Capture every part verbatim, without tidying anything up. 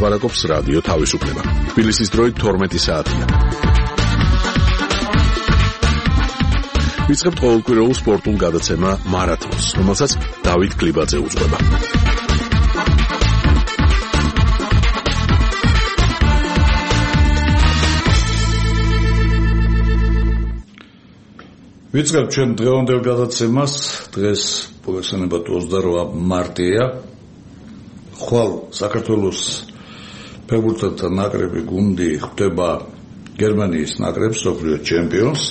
ლაპარაკობს რადიო თავისუფლება. თბილისის დროით თორმეტი საათია. ვიწყებთ ყოველკვირეულ სპორტულ გადაცემა მარათონს, რომელსაც დავით გლიბაძე უძღვება. ვიწყებთ ჩვენ დღევანდელ გადაცემას. დღეს მოგეხსენებათ ოცდაორ მარტია. ხვალ საქართველოს ფეხბურთელთა ნაკრები გუნდი ხვდება გერმანიის ნაკრებს, მსოფლიო ჩემპიონს.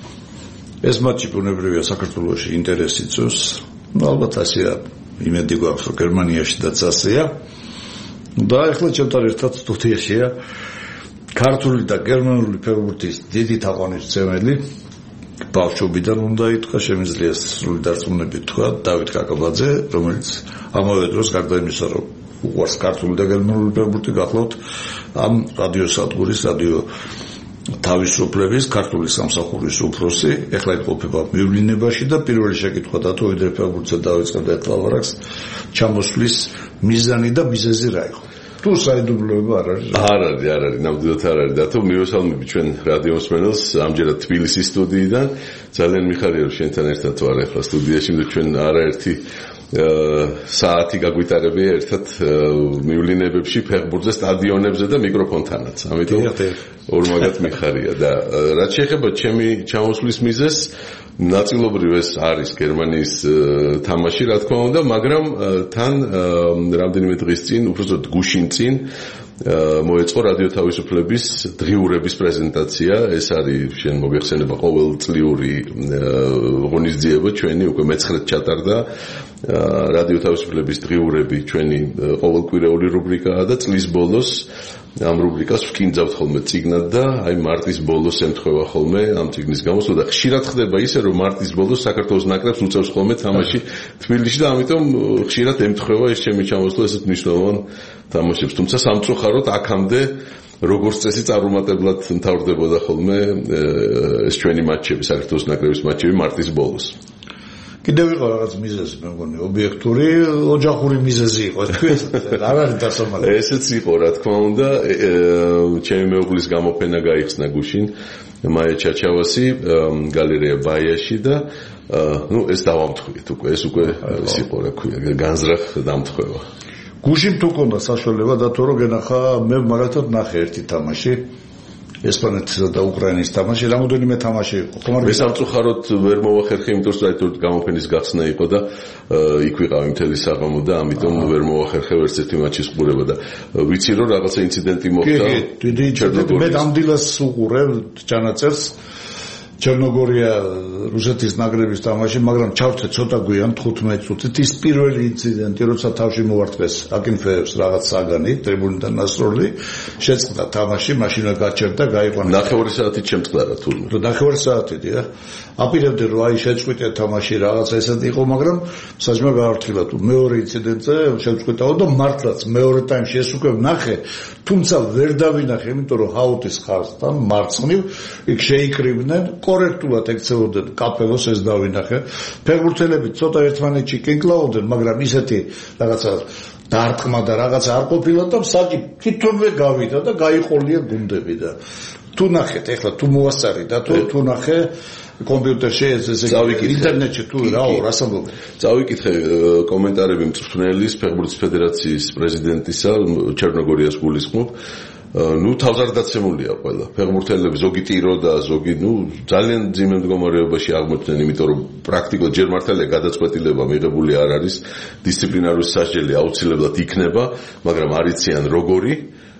ეს მატჩი ბუნებრივია საქართველოში ინტერესი წევს. ნუ ალბათ ასეა, იმედი გვაქვს, რომ გერმანიაშიდაც ასეა. და ახლა ჩემთან ერთად სტუდიაშია ქართული და გერმანული ფეხბურთის დიდი თაყვანისმცემელი, ბავშვობიდან უნდა ითქვა, შემიძლია სრული დარწმუნებით თქვა, დავით კაკაბაძე, რომელიც ამავე დროს გარდა იმისა, რომ უყვარს ქართული და გერმანული ფეხბურთი, გახლავთ ამ რადიოსადგურის რადიო თავისუფლების ქართული სამსახურის უფროსი. ეხლა იმყოფება მივლინებაში და პირველი შეკითხვა დათო, ვიდრე ფეხბურთზე დავიწყებდა ერთ ლაპარაკს, ჩამოსვლის მიზანი და მიზეზი რა იყო? თუ საიდუმლოება არ არის? არ არის, არ არის, ნამდვილად არ არის. დათო, მივესალმები ჩვენ რადიო მსმენელს ამჯერად თბილისის სტუდიიდან. ძალიან მიხარია, რომ შენთან ერთად ვარ ახლა სტუდიაში, და ჩვენ არაერთი საათი გაგვიტარებია ერთად მივლინებებში, ფეხბურთზე, სტადიონებზე და მიკროფონთანაც. ამიტომ ორმაგად მიხარია. და რაც შეეხება ჩემი ჩამოსვლის მიზეზს, ნაწილობრივ ეს არის გერმანიის თამაში, რა თქმა უნდა, მაგრამ თან რამდენიმე დღის წინ, უბრალოდ გუშინ წინ მოეწყო რადიო თავისუფლების დღიურების პრეზენტაცია. ეს არის შენ მოგეხსენება ყოველწლიური ღონისძიება, ჩვენი უკვე მეცხრედ ჩატარდა რადიო თავისუფლების დღიურები, ჩვენი ყოველკვირეული რუბრიკაა და წლის ბოლოს ამ რუბრიკას ვკინძავთ ხოლმე წიგნად და აი მარტის ბოლოს ემთხვევა ხოლმე ამ წიგნის გამოსვლა და ხშირად ხდება ისე, რომ მარტის ბოლოს საქართველოს ნაკრებს უწევს ხოლმე თამაში თბილისში და ამიტომ ხშირად ემთხვევა ეს ჩემი ჩამოსვლა ესეთ მნიშვნელოვან თამაშებს. თუმცა სამწუხაროდ აქამდე როგორც წესი წარუმატებლად მთავრდებოდა ხოლმე ეს ჩვენი მატჩები, საქართველოს ნაკრების მატჩები მარტის ბოლოს. კიდევ იყო რაღაც მიზეზი, მე მგონი, ობიექტური, ოჯახური მიზეზი იყო. ეს არ არის დასამალელი. ესეც იყო, რა თქმა უნდა, ჩემი მეუღლის გამოფენა გაიხსნა გუშინ მაია ჩაჩავასი გალერეა ბაიაში და ნუ ეს დავამთხვიეთ უკვე, ეს უკვე ის იყო, რა ქვია, განზრახ დამთხვევა. გუშინ თუ ქონდა საშუალება დათო, რომ გენახა, მე მაგალითად ნახე ერთი თამაში ესპანეთისა და უკრაინის თამაში, რამოდენიმე თამაში იყო. ხომ არ მე სამწუხაროდ ვერ მოვახერხე, იმიტომ რომ გამოფენის გახსნა იყო და იქ ვიყავი მთელი საღამო და ამიტომ ვერ მოვახერხე ვერც ერთი მატჩის ყურება და ვიცი რომ რაღაცა ინციდენტი მოხდა. დიდი ინციდენტი. მე ამდილას უყურე ჩანაწერს. ჩერნოგორია რუსეთის ნაკრების თამაში, მაგრამ ჩავწე ცოტა გვიან თხუთმეტ წუთით ის პირველი ინციდენტი, როცა თავში მოვარტყეს აკინფეევს რაღაც საგანი, ტრიბუნიდან ნასროლი, შეწყდა თამაში, მაშინა გაჩერდა, გაიყვანა. ნახევარი საათით შემწყდა თურმე. ნახევარი საათით, დიახ. აპირებდი რომ აი შეწყვიტე თამაში, რაღაცა ესეთი იყო, მაგრამ საჭმა გაართილა თუ მეორე ინციდენტზე შეწყვიტაო და მართლაც მეორე ტაიმში ეს უკვე ვნახე, თუმცა ვერ დავინახე, იმიტომ რომ ჰაუტის ხარჯთან მარცხნივ იქ შეიკრიბნენ, კორექტულად ექცეოდნენ კაპელოს, ეს დავინახე. ფეხბურთელები ცოტა ერთმანეთში კინკლაოდნენ, მაგრამ ისეთი რაღაცა დარტყმა და რაღაცა არ ყოფილა და საჭი თვითონვე გავიდა და გაიყოლია გუნდები და თუ ნახეთ, ეხლა თუ მოასწარი და თუ თუ ნახე კომპიუტერში ესე ინტერნეტში თუ რაო რას ამბობენ. წავიკითხე კომენტარები მწვრთნელის, ფეხბურთის ფედერაციის პრეზიდენტისა, ჩერნოგორიას გულისხმობ. ნუ თავზარდაცემულია ყველა. ფეხბურთელები ზოგი ტირო და ზოგი ნუ ძალიან ძიმე მდგომარეობაში აღმოჩნდნენ, იმიტომ რომ პრაქტიკულად ჯერ მართალია გადაწყვეტილება მიღებული არ არის, დისციპლინარული სასჯელი აუცილებლად იქნება, მაგრამ არ იციან როგორი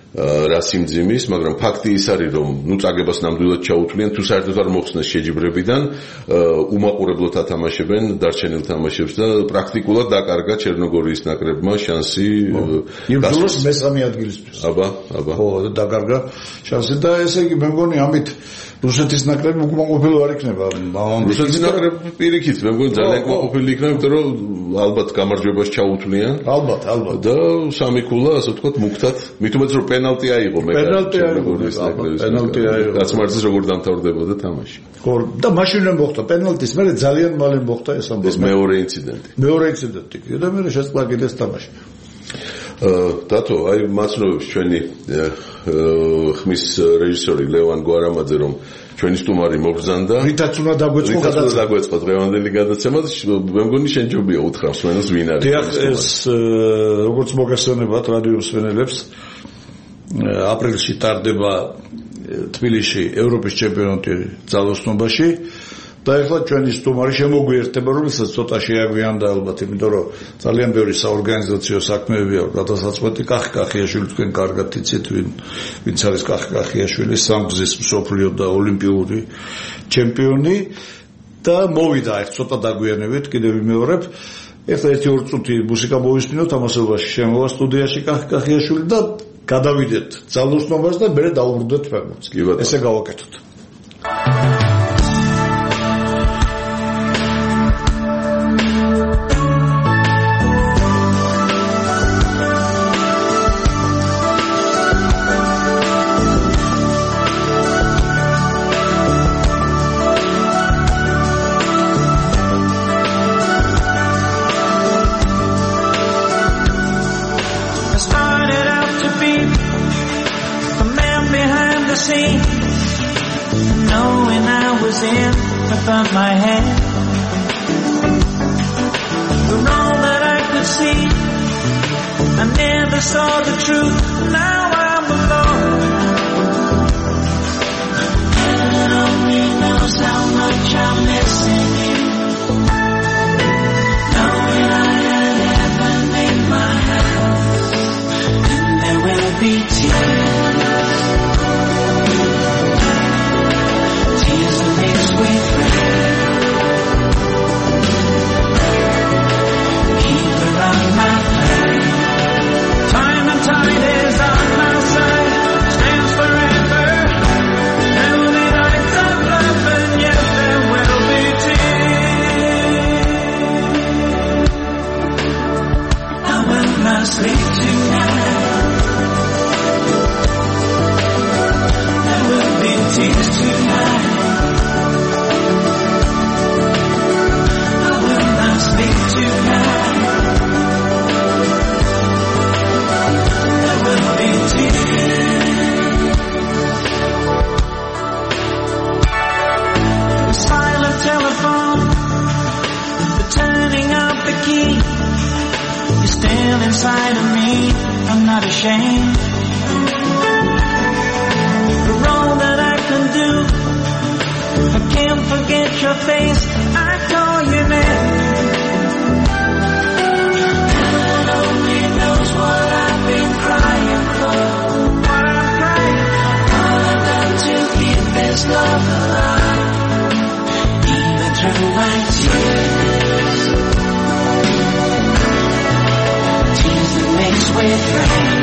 რა სიმძიმის, მაგრამ ფაქტი ის არის, რომ ნუ წაგებას ნამდვილად ჩაუთვლიან, თუ საერთოდ არ მოხსნეს შეჯიბრებიდან, უმაყურებლად ათამაშებენ დარჩენილ თამაშებს და პრაქტიკულად დაკარგა ჩერნოგორიის ნაკრებმა შანსი. იმდროს მესამე ადგილისთვის. აბა, აბა. ხო, დაკარგა შანსი და ესე იგი მე მგონი ამით რუსეთის ნაკრები უკმაყოფილო არ იქნება. რუსეთის ნაკრები პირიქით, მე მგონი ძალიან უკმაყოფილი იქნება, იმიტომ რომ ალბათ გამარჯვებას ჩაუთვლიან. ალბათ, ალბათ. და სამი ქულა, ასე ვთქვათ, მუქთად, მით უმეტეს რომ პენალტი აიღო მე. პენალტი აიღო, პენალტი აიღო. გაცმარცეს როგორ დამთავრდებოდა თამაში. ხო, და მაშინვე მოხდა პენალტის, მერე ძალიან მალე მოხდა ეს ამბავი. ეს მეორე ინციდენტი. მეორე ინციდენტი. და მე შეწყდა კიდეს თამაში. დათო, აი მაცნობებს ჩვენი ხმის რეჟისორი ლევან გვარამაძე რომ ჩვენი სტუმარი მოგზანდა. რითაც უნდა დაგვეწყო გადაცემა. დაგვეწყო დღევანდელი გადაცემა. მე მგონი შენ ჯობია უთხრა მსმენელს ვინ არის. დიახ, ეს როგორც მოგესალმებათ რადიო მსმენელებს. აპრილში ტარდება თბილისში ევროპის ჩემპიონატი ძალოსნობაში. და ახლა ჩვენი სტუმარი შემოგვიერთება, რომელსაც ცოტა შეაგვიანდა ალბათ, იმიტომ რომ ძალიან ბევრი საორგანიზაციო საქმეები აქვს გადასაწყვეტი. კახი კახიაშვილი თქვენ კარგად იცით, ვინ ვინც არის კახი კახიაშვილი, სამგზის მსოფლიო და ოლიმპიური ჩემპიონი და მოვიდა ერთ ცოტა დაგვიანებით, კიდევ ვიმეორებ. ეხლა ერთი ორი წუთი მუსიკა მოვისმინოთ, ამასობაში შემოვა სტუდიაში კახი კახიაშვილი და გადავიდეთ ძალოსნობას და მერე დავუბრუნდეთ ფეხბურთს. ესე გავაკეთოთ. Above my head, from all that I could see, I never saw the truth. Now I'm alone. Heaven only knows how much I'm missing you. Knowing I had heaven in my hands, and there will be tears, tears that mix with rain. Tide is on my side, stands forever. Tell me nights of love, and yes, there will be tears. I will not sleep tonight. There will be tears tonight. I will not sleep tonight. The silent telephone, the turning of the key. You're still inside of me, I'm not ashamed. For all that I can do, I can't forget your face, I call your name. Heaven only knows what I've been crying for. This love alive, even through my tears, tears that mix with rain,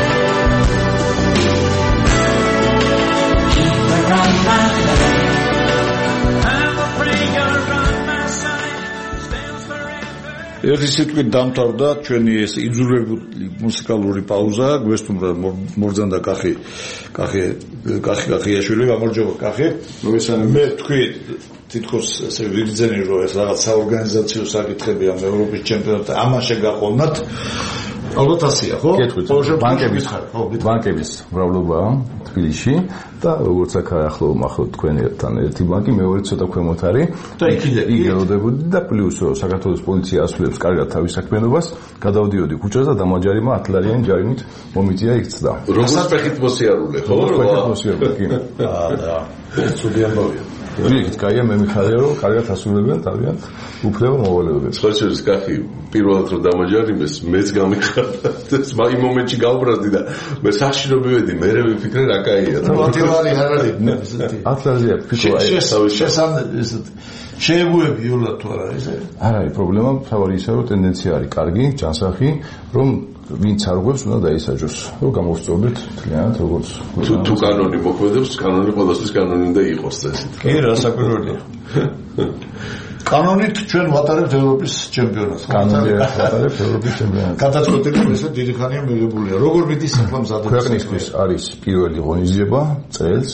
keep her on my face. I'm a prayer on my side, stands forever. ერთი სიტყვით დამთავრდა ჩვენი ეს იძულებული მუსიკალური პაუზა. გვესტუმრა მოგზანდა კახი კახი კახი კახიაშვილი, გამარჯობა კახი. მე თქვი თითქოს ესე ვიგრძენი რომ ეს რაღაც საორგანიზაციო საკითხები ამ ევროპის ჩემპიონატზე ამაში გაგონათ. ალბათ ასია, ხო? ბანკების ბანკების მრავლობაა თბილისში და როგორც აქ ახლო მახლო თქვენთან ერთი ბანკი, მეორე ცოტა ქვემოთ არის და იქ იგელოდებოდი და პლუს რომ საქართველოს პოლიცია ასრულებს კარგად თავის საქმიანობას, გადავდიოდი ქუჩაზე და დამაჯარიმა ათი ლარიანი ჯარიმით მომიწია იქცდა. როგორც ფეხით მოსიარულე, ხო? ფეხით მოსიარულე, კი. აა და ცუდი ამბავია. ვიქით, კაია, მე მიხარია რომ კარგად ასრულებენ თავიანთ უფლება მოვალეობებს. სხვა შორის კახი პირველად რომ დამაჯარიმეს, მეც გამიხარდა. ეს მაგ მომენტში გავბრაზდი და მე სახში რომ მივედი, მე რე ვიფიქრე რა კაია. მოტივარი არ არის. ათი ლარია ფიქრობ აი შესაძლოა შეეგუები იულად თუ არა ისე? არ არის პრობლემა, თავარი ისე რომ ტენდენცია არის კარგი, ჯანსაღი, რომ ვინც არ ღვევს უნდა დაისაჯოს. რომ გამოვსწორდეთ თლიანად როგორც თუ თუ კანონი მოქმედებს, კანონი ყოველთვის კანონი უნდა იყოს ეს. კი, რასაკვირველია. კანონით ჩვენ ვატარებთ ევროპის ჩემპიონატს. კანონით ვატარებთ ევროპის ჩემპიონატს. გადაწყვეტილი ესე დიდი ხანია მიღებულია. როგორ მიდის ახლა მზადდება? ქვეყნისთვის არის პირველი ღონისძიება წელს.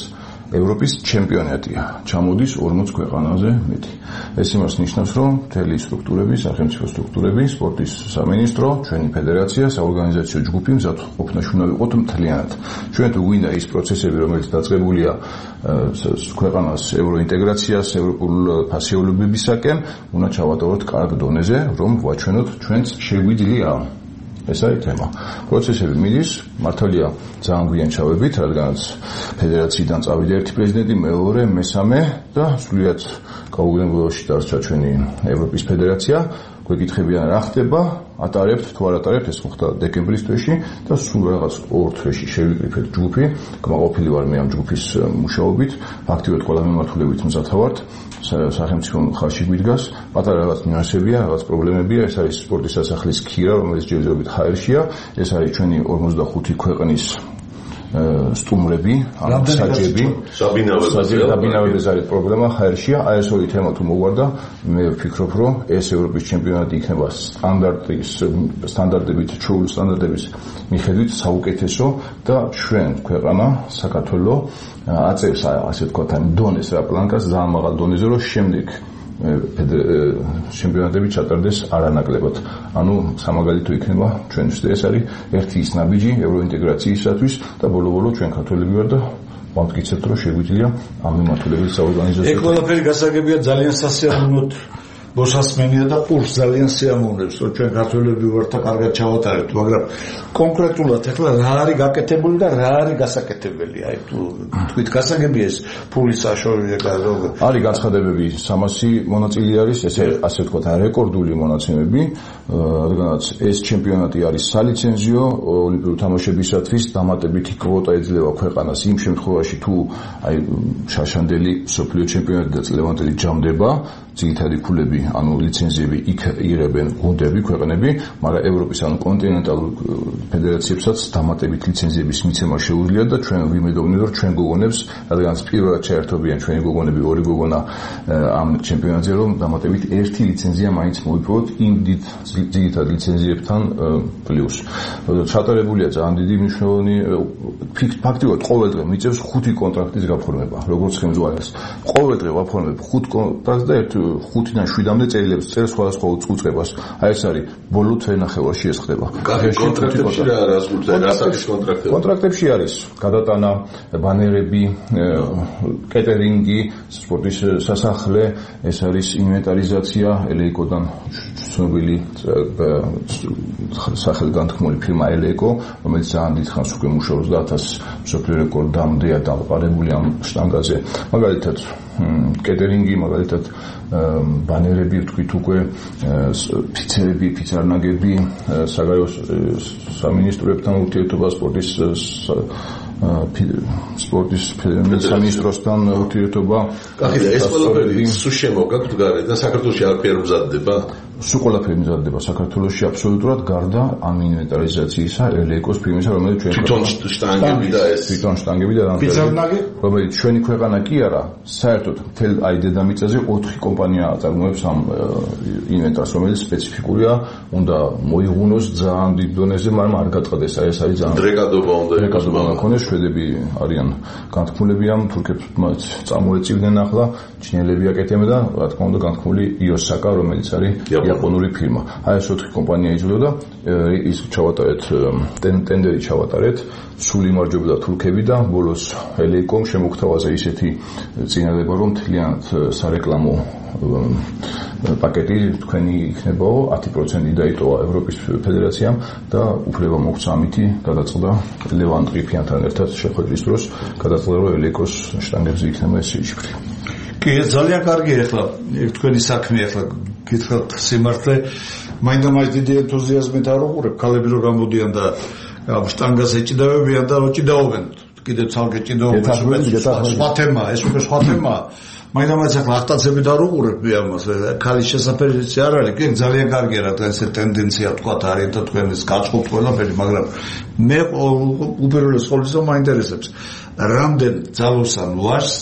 ევროპის ჩემპიონატია. ჩამოდის ორმოც ქვეყანაზე მეტი. ეს იმას ნიშნავს, რომ მთელი სტრუქტურები, სახელმწიფო სტრუქტურები, სპორტის სამინისტრო, ჩვენი ფედერაცია, საორგანიზაციო ჯგუფი მზად ყოფნა უნდა ვიყოთ მთლიანად. ჩვენ თუ გვინდა ის პროცესები, რომელიც დაწყებულია ქვეყანას ევროინტეგრაციას, ევროპულ ფასეულებებისაკენ, უნდა ჩავატაროთ კარგ დონეზე, რომ ვაჩვენოთ ჩვენც შეგვიძლია. ეს არის თემა. პროცესები მიდის, მართალია ძალიან გვიან ჩავებით, რადგანაც ფედერაციიდან წავიდა ერთი პრეზიდენტი, მეორე, მესამე და სრულიად გაუგებრობაში დარჩა ჩვენი ევროპის ფედერაცია. გვეკითხებიან რა ხდება, ატარებთ თუ არ ატარებთ, ეს მოხდა დეკემბრის თვეში და სულ რაღაც ორ თვეში შევიკრიფეთ ჯგუფი, კმაყოფილი ვარ მე ამ ჯგუფის მუშაობით, აქტიურად ყველა მიმართულებით მზად ვართ. სახელმწიფო ხარში გვიდგას, პატარა რაღაც ნიუანსებია, რაღაც პრობლემებია, ეს არის სპორტის სასახლის ქირა, რომელიც ჯერჯერობით ჰაერშია, ეს არის ჩვენი ორმოცდახუთი ქვეყნის სტუმრები, ანუ საჯები, საბინავების არის პრობლემა, ჰაერშია, აი ეს ორი თემა თუ მოგვარდა, მე ვფიქრობ, რომ ეს ევროპის ჩემპიონატი იქნება სტანდარტის, სტანდარტებით, ჩვეული სტანდარტების მიხედვით საუკეთესო და ჩვენ ქვეყანა, საქართველო აწევს ასე ვთქვათ, ამ დონეს რა პლანკას ძალიან მაღალ დონეზე, რომ შემდეგ ჩემპიონატები ჩატარდეს არანაკლებად. ანუ სამაგალითო იქნება ჩვენთვის ეს არის ერთი ის ნაბიჯი ევროინტეგრაციისათვის და ბოლო-ბოლო ჩვენ ქართველები ვარ და ვამტკიცებთ, რომ შეგვიძლია ამ მიმართულებით საორგანიზაციო. ეს ყველაფერი გასაგებია ძალიან სასიამოვნოდ მოსასმენია და ყურს ძალიან სიამოვნებს, რომ ჩვენ ქართველები ვართ და კარგად ჩავატარებთ, მაგრამ კონკრეტულად ახლა რა არის გაკეთებული და რა არის გასაკეთებელი? აი თუ თქვით გასაგებია ეს ფულის საშუალება და როგორ არის განცხადებები სამასი მონაწილე არის, ესე ასე ვთქვათ, რეკორდული მონაცემები, რადგანაც ეს ჩემპიონატი არის სალიცენზიო ოლიმპიური თამაშებისათვის, დამატებითი კვოტა ეძლევა ქვეყანას იმ შემთხვევაში თუ აი შაშანდელი მსოფლიო ჩემპიონატი და წლევანდელი ჯამდება, ძირითადი ფულები, ანუ ლიცენზიები იქ იღებენ გუნდები, ქვეყნები, მაგრამ ევროპის ანუ კონტინენტალურ ფედერაციებსაც დამატებით ლიცენზიების მიცემა შეუძლია და ჩვენ ვიმედოვნებთ, რომ ჩვენ გოგონებს, რადგანაც პირველად შეერთობიან ჩვენი გოგონები, ორი გოგონა ამ ჩემპიონატზე, რომ დამატებით ერთი ლიცენზია მაინც მოვიპოვოთ იმ დიდ ძირითად ლიცენზიებთან პლუს. ჩატარებულია ძალიან დიდი მნიშვნელოვანი ფაქტიურად ყოველ დღე მიწევს ხუთი კონტრაქტის გაფორმება, როგორც ხელმძღვანელს. ყოველ დღე ვაფორმებ ხუთ კონტრაქტს და ერთ ხუთიდან შვიდამდე წერილებს წერს სხვადასხვა უწყებას. აი ეს არის ბოლო თვენახევარში ეს ხდება. კონტრაქტებში რა არის გულწრფელს კონტრაქტები? კონტრაქტებში არის გადატანა, ბანერები, კეტერინგი, სპორტის სასახლე, ეს არის ინვენტარიზაცია, ელეიკოდან ცნობილი სახელგანთქმული ფირმა ელეიკო, რომელიც ძალიან დიდ ხანს უკვე მუშაობს და ათას მსოფლიო რეკორდამდეა დაყარებული ამ შტანგაზე. მაგალითად კეტერინგი, მაგალითად ბანერები, ვთქვით უკვე ფიცერები, ფიცარნაგები, საგარეო სამინისტროებთან ურთიერთობა, სპორტის სპორტის სამინისტროსთან ურთიერთობა. კახი და ეს ყველაფერი სულ შემოგაქვთ გარეთ და საქართველოში არაფერი მზადდება? სულ ყველაფერი მზადდება საქართველოში აბსოლუტურად გარდა ამ ინვენტარიზაციისა, ელეიკოს ფირმისა, რომელიც ჩვენ თვითონ შტანგები და ეს თვითონ შტანგები და ფიცარნაგი, რომელიც ჩვენი ქვეყანა კი არა, საერთოდ მთელ აი დედამიწაზე ოთხი კომპანია აწარმოებს ამ ინვენტარს, რომელიც სპეციფიკურია, უნდა მოიღუნოს ძალიან დიდ დონეზე, მაგრამ არ გაწყდეს. აი ეს არის ძალიან დრეკადობა უნდა დრეკადობა ქონდეს. შვედები არიან განთქმულები ამ თურქებს წამოეწივნენ ახლა, ჩინელები აკეთებენ და რა თქმა უნდა განთქმული იოსაკა, რომელიც არის იაპონური ფირმა. აი ეს ოთხი კომპანია იძლეოდა ის ჩავატარეთ ტენდერი ჩავატარეთ, სულ იმარჯვებდა თურქები და ბოლოს ელეიკომ შემოგთავაზა ისეთი წინადადება, რომ მთლიანად სარეკლამო პაკეტი თქვენი იქნებაო, ათი პროცენტი დაიტოვა ევროპის ფედერაციამ და უფლება მოგვცა ამითი გადაწყდა ლევან ტრიფიანთან ერთად შეხვედრის დროს, გადაწყდა რომ ელეიკოს შტანგებზე იქნება ეს შეჭრილი. კი, ეს ძალიან კარგია ახლა თქვენი საქმე ახლა გითხრათ სიმართლე, მაინდა-მაინც დიდი ენთუზიაზმით არ უყურებ, ქალები რო გამოდიან და შტანგას ეჭიდავებიან და ოჭიდაობენ. კიდე ცალკე ჭიდაობენ. სხვა თემა, ეს უკვე სხვა თემაა. მაინდა-მაინც ახლა ახტაცებით არ უყურებ ამას, ქალის შესაძლებელიც არ არის, კი ძალიან კარგია რა ეს ტენდენცია თქვათ არის და თქვენს გაწყობთ ყველაფერი, მაგრამ მე უპირველეს ყოვლისა მაინტერესებს, რამდენ ძალოსან ვარს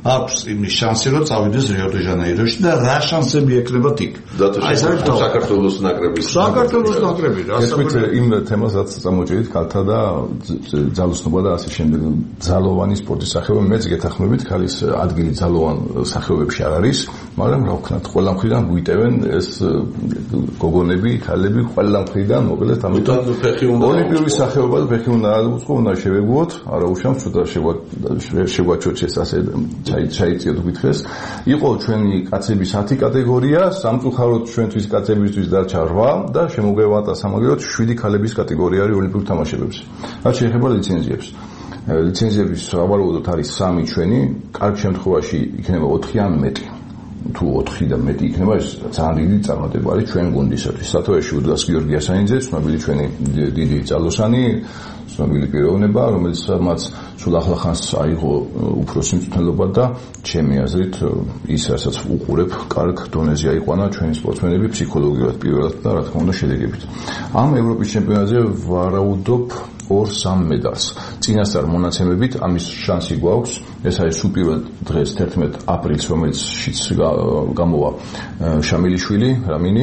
აქვს იმის შანსი, რომ წავიდეს რიო-დე-ჟანეიროში და რა შანსები ექნებათ იქ. აი საქართველოს ნაკრების საქართველოს ნაკრები რა საქმე იმ თემასაც წამოჭერით ქალთა და ძალოსნობა და ასე შემდეგ ძალოვანი სპორტის სახეობები მეც გეთახმებით ქალის ადგილი ძალოვან სახეობებში არ არის, მაგრამ რა ვქნათ, ყველა მხრიდან გვიტევენ ეს გოგონები, ქალები ყველა მხრიდან მოკლედ ამიტომ ოლიმპიური სახეობა და ფეხი უნდა აუწყო, უნდა შევეგუოთ, არა უშამს ცოტა შეგვაჩოჩეს ასე ჩაიწიოთ გითხეს. იყო ჩვენი კაცების ათი კატეგორია, სამწუხაროდ ჩვენთვის კაცებისთვის დარჩა რვა და შემოგვევატა სამაგიეროდ შვიდი ქალების კატეგორია არის ოლიმპიურ თამაშებებზე. რაც შეეხება ლიცენზიებს. ლიცენზიების ავარაუდოდ არის სამი ჩვენი, კარგ შემთხვევაში იქნება ოთხი ან მეტი. თუ ოთხი და მეტი იქნება, ეს ძალიან დიდი წარმატება არის ჩვენ გუნდისათვის. სათავეში უდგას გიორგი ასანიძე, ცნობილი ჩვენი დიდი ძალოსანი, ცნობილი პიროვნება, რომელიც მათ სულ ახლახანს აიღო უფროსი მწვრთნელობა და ჩემი აზრით ის რასაც უყურებ, კარგ დონეზე აიყვანა ჩვენი სპორტსმენები ფსიქოლოგიურად პირველად და რა თქმა უნდა შედეგებით. ამ ევროპის ჩემპიონატზე ვარაუდობ ორ-სამ მედალს. წინასწარ მონაცემებით ამის შანსი გვაქვს. ეს არის უპირველე დღეს თერთმეტ აპრილს, რომელშიც გამოვა შამილიშვილი, რამინი.